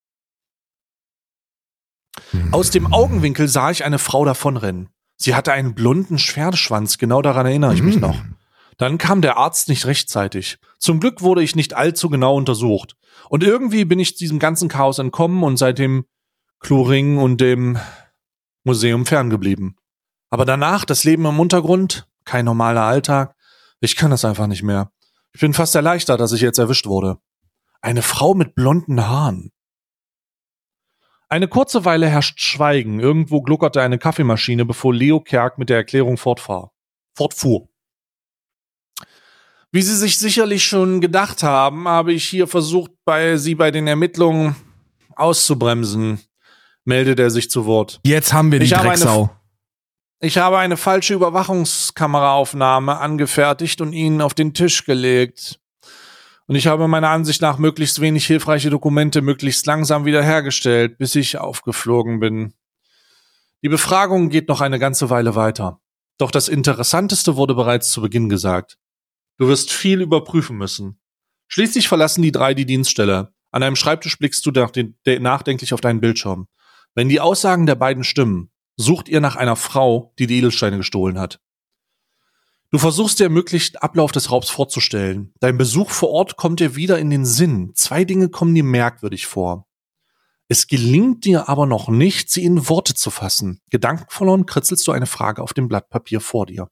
Aus dem Augenwinkel sah ich eine Frau davonrennen. Sie hatte einen blonden Pferdeschwanz, genau daran erinnere ich mich noch. Dann kam der Arzt nicht rechtzeitig. Zum Glück wurde ich nicht allzu genau untersucht. Und irgendwie bin ich diesem ganzen Chaos entkommen und seit dem Kloring und dem Museum ferngeblieben. Aber danach das Leben im Untergrund, kein normaler Alltag. Ich kann das einfach nicht mehr. Ich bin fast erleichtert, dass ich jetzt erwischt wurde. Eine Frau mit blonden Haaren. Eine kurze Weile herrscht Schweigen. Irgendwo gluckerte eine Kaffeemaschine, bevor Leo Kerk mit der Erklärung fortfahr. fortfuhr. Wie Sie sich sicherlich schon gedacht haben, habe ich hier versucht, bei Sie bei den Ermittlungen auszubremsen, meldet er sich zu Wort. Jetzt haben wir die Ich habe Drecksau. eine, ich habe eine falsche Überwachungskameraaufnahme angefertigt und Ihnen auf den Tisch gelegt. Und ich habe meiner Ansicht nach möglichst wenig hilfreiche Dokumente möglichst langsam wiederhergestellt, bis ich aufgeflogen bin. Die Befragung geht noch eine ganze Weile weiter. Doch das Interessanteste wurde bereits zu Beginn gesagt. Du wirst viel überprüfen müssen. Schließlich verlassen die drei die Dienststelle. An einem Schreibtisch blickst du nachdenklich auf deinen Bildschirm. Wenn die Aussagen der beiden stimmen, sucht ihr nach einer Frau, die die Edelsteine gestohlen hat. Du versuchst dir möglichst Ablauf des Raubs vorzustellen. Dein Besuch vor Ort kommt dir wieder in den Sinn. Zwei Dinge kommen dir merkwürdig vor. Es gelingt dir aber noch nicht, sie in Worte zu fassen. Gedankenverloren kritzelst du eine Frage auf dem Blatt Papier vor dir.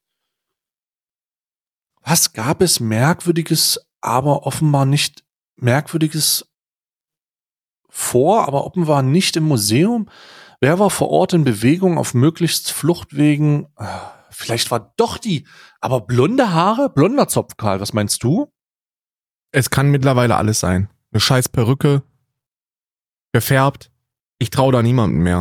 Was gab es Merkwürdiges, aber offenbar nicht Merkwürdiges vor, aber offenbar nicht im Museum? Wer war vor Ort in Bewegung auf möglichst Fluchtwegen? Vielleicht war doch die, aber blonde Haare, blonder Zopf, Karl, was meinst du? Es kann mittlerweile alles sein. Eine scheiß Perücke, gefärbt. Ich traue da niemandem mehr.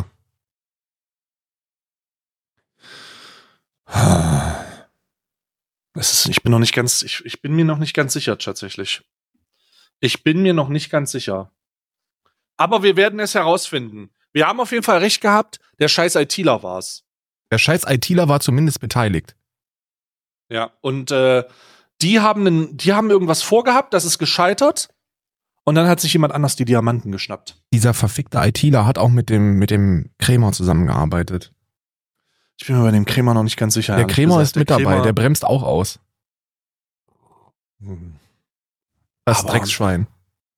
Es ist, ich bin noch nicht ganz, ich, ich bin mir noch nicht ganz sicher, tatsächlich. Ich bin mir noch nicht ganz sicher. Aber wir werden es herausfinden. Wir haben auf jeden Fall recht gehabt, der scheiß ITler war's. Der scheiß ITler war zumindest beteiligt. Ja, und äh, die haben einen, die haben irgendwas vorgehabt, das ist gescheitert. Und dann hat sich jemand anders die Diamanten geschnappt. Dieser verfickte ITler hat auch mit dem, mit dem Krämer zusammengearbeitet. Ich bin mir bei dem Krämer noch nicht ganz sicher. Der Krämer gesagt. ist mit der dabei, Krämer, der bremst auch aus. Das Aber- Drecksschwein.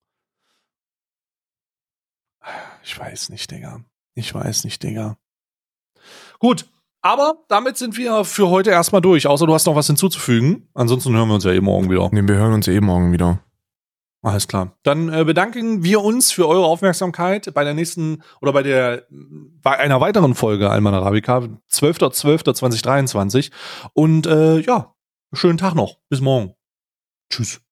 Ich weiß nicht, Digga. Ich weiß nicht, Digga. Gut, aber damit sind wir für heute erstmal durch. Außer du hast noch was hinzuzufügen. Ansonsten hören wir uns ja eh morgen wieder. Nee, wir hören uns eh morgen wieder. Alles klar. Dann äh, bedanken wir uns für eure Aufmerksamkeit bei der nächsten oder bei der bei einer weiteren Folge Alman Arabica, zwölfter zwölfter zweitausenddreiundzwanzig. Und äh, ja, schönen Tag noch. Bis morgen. Tschüss.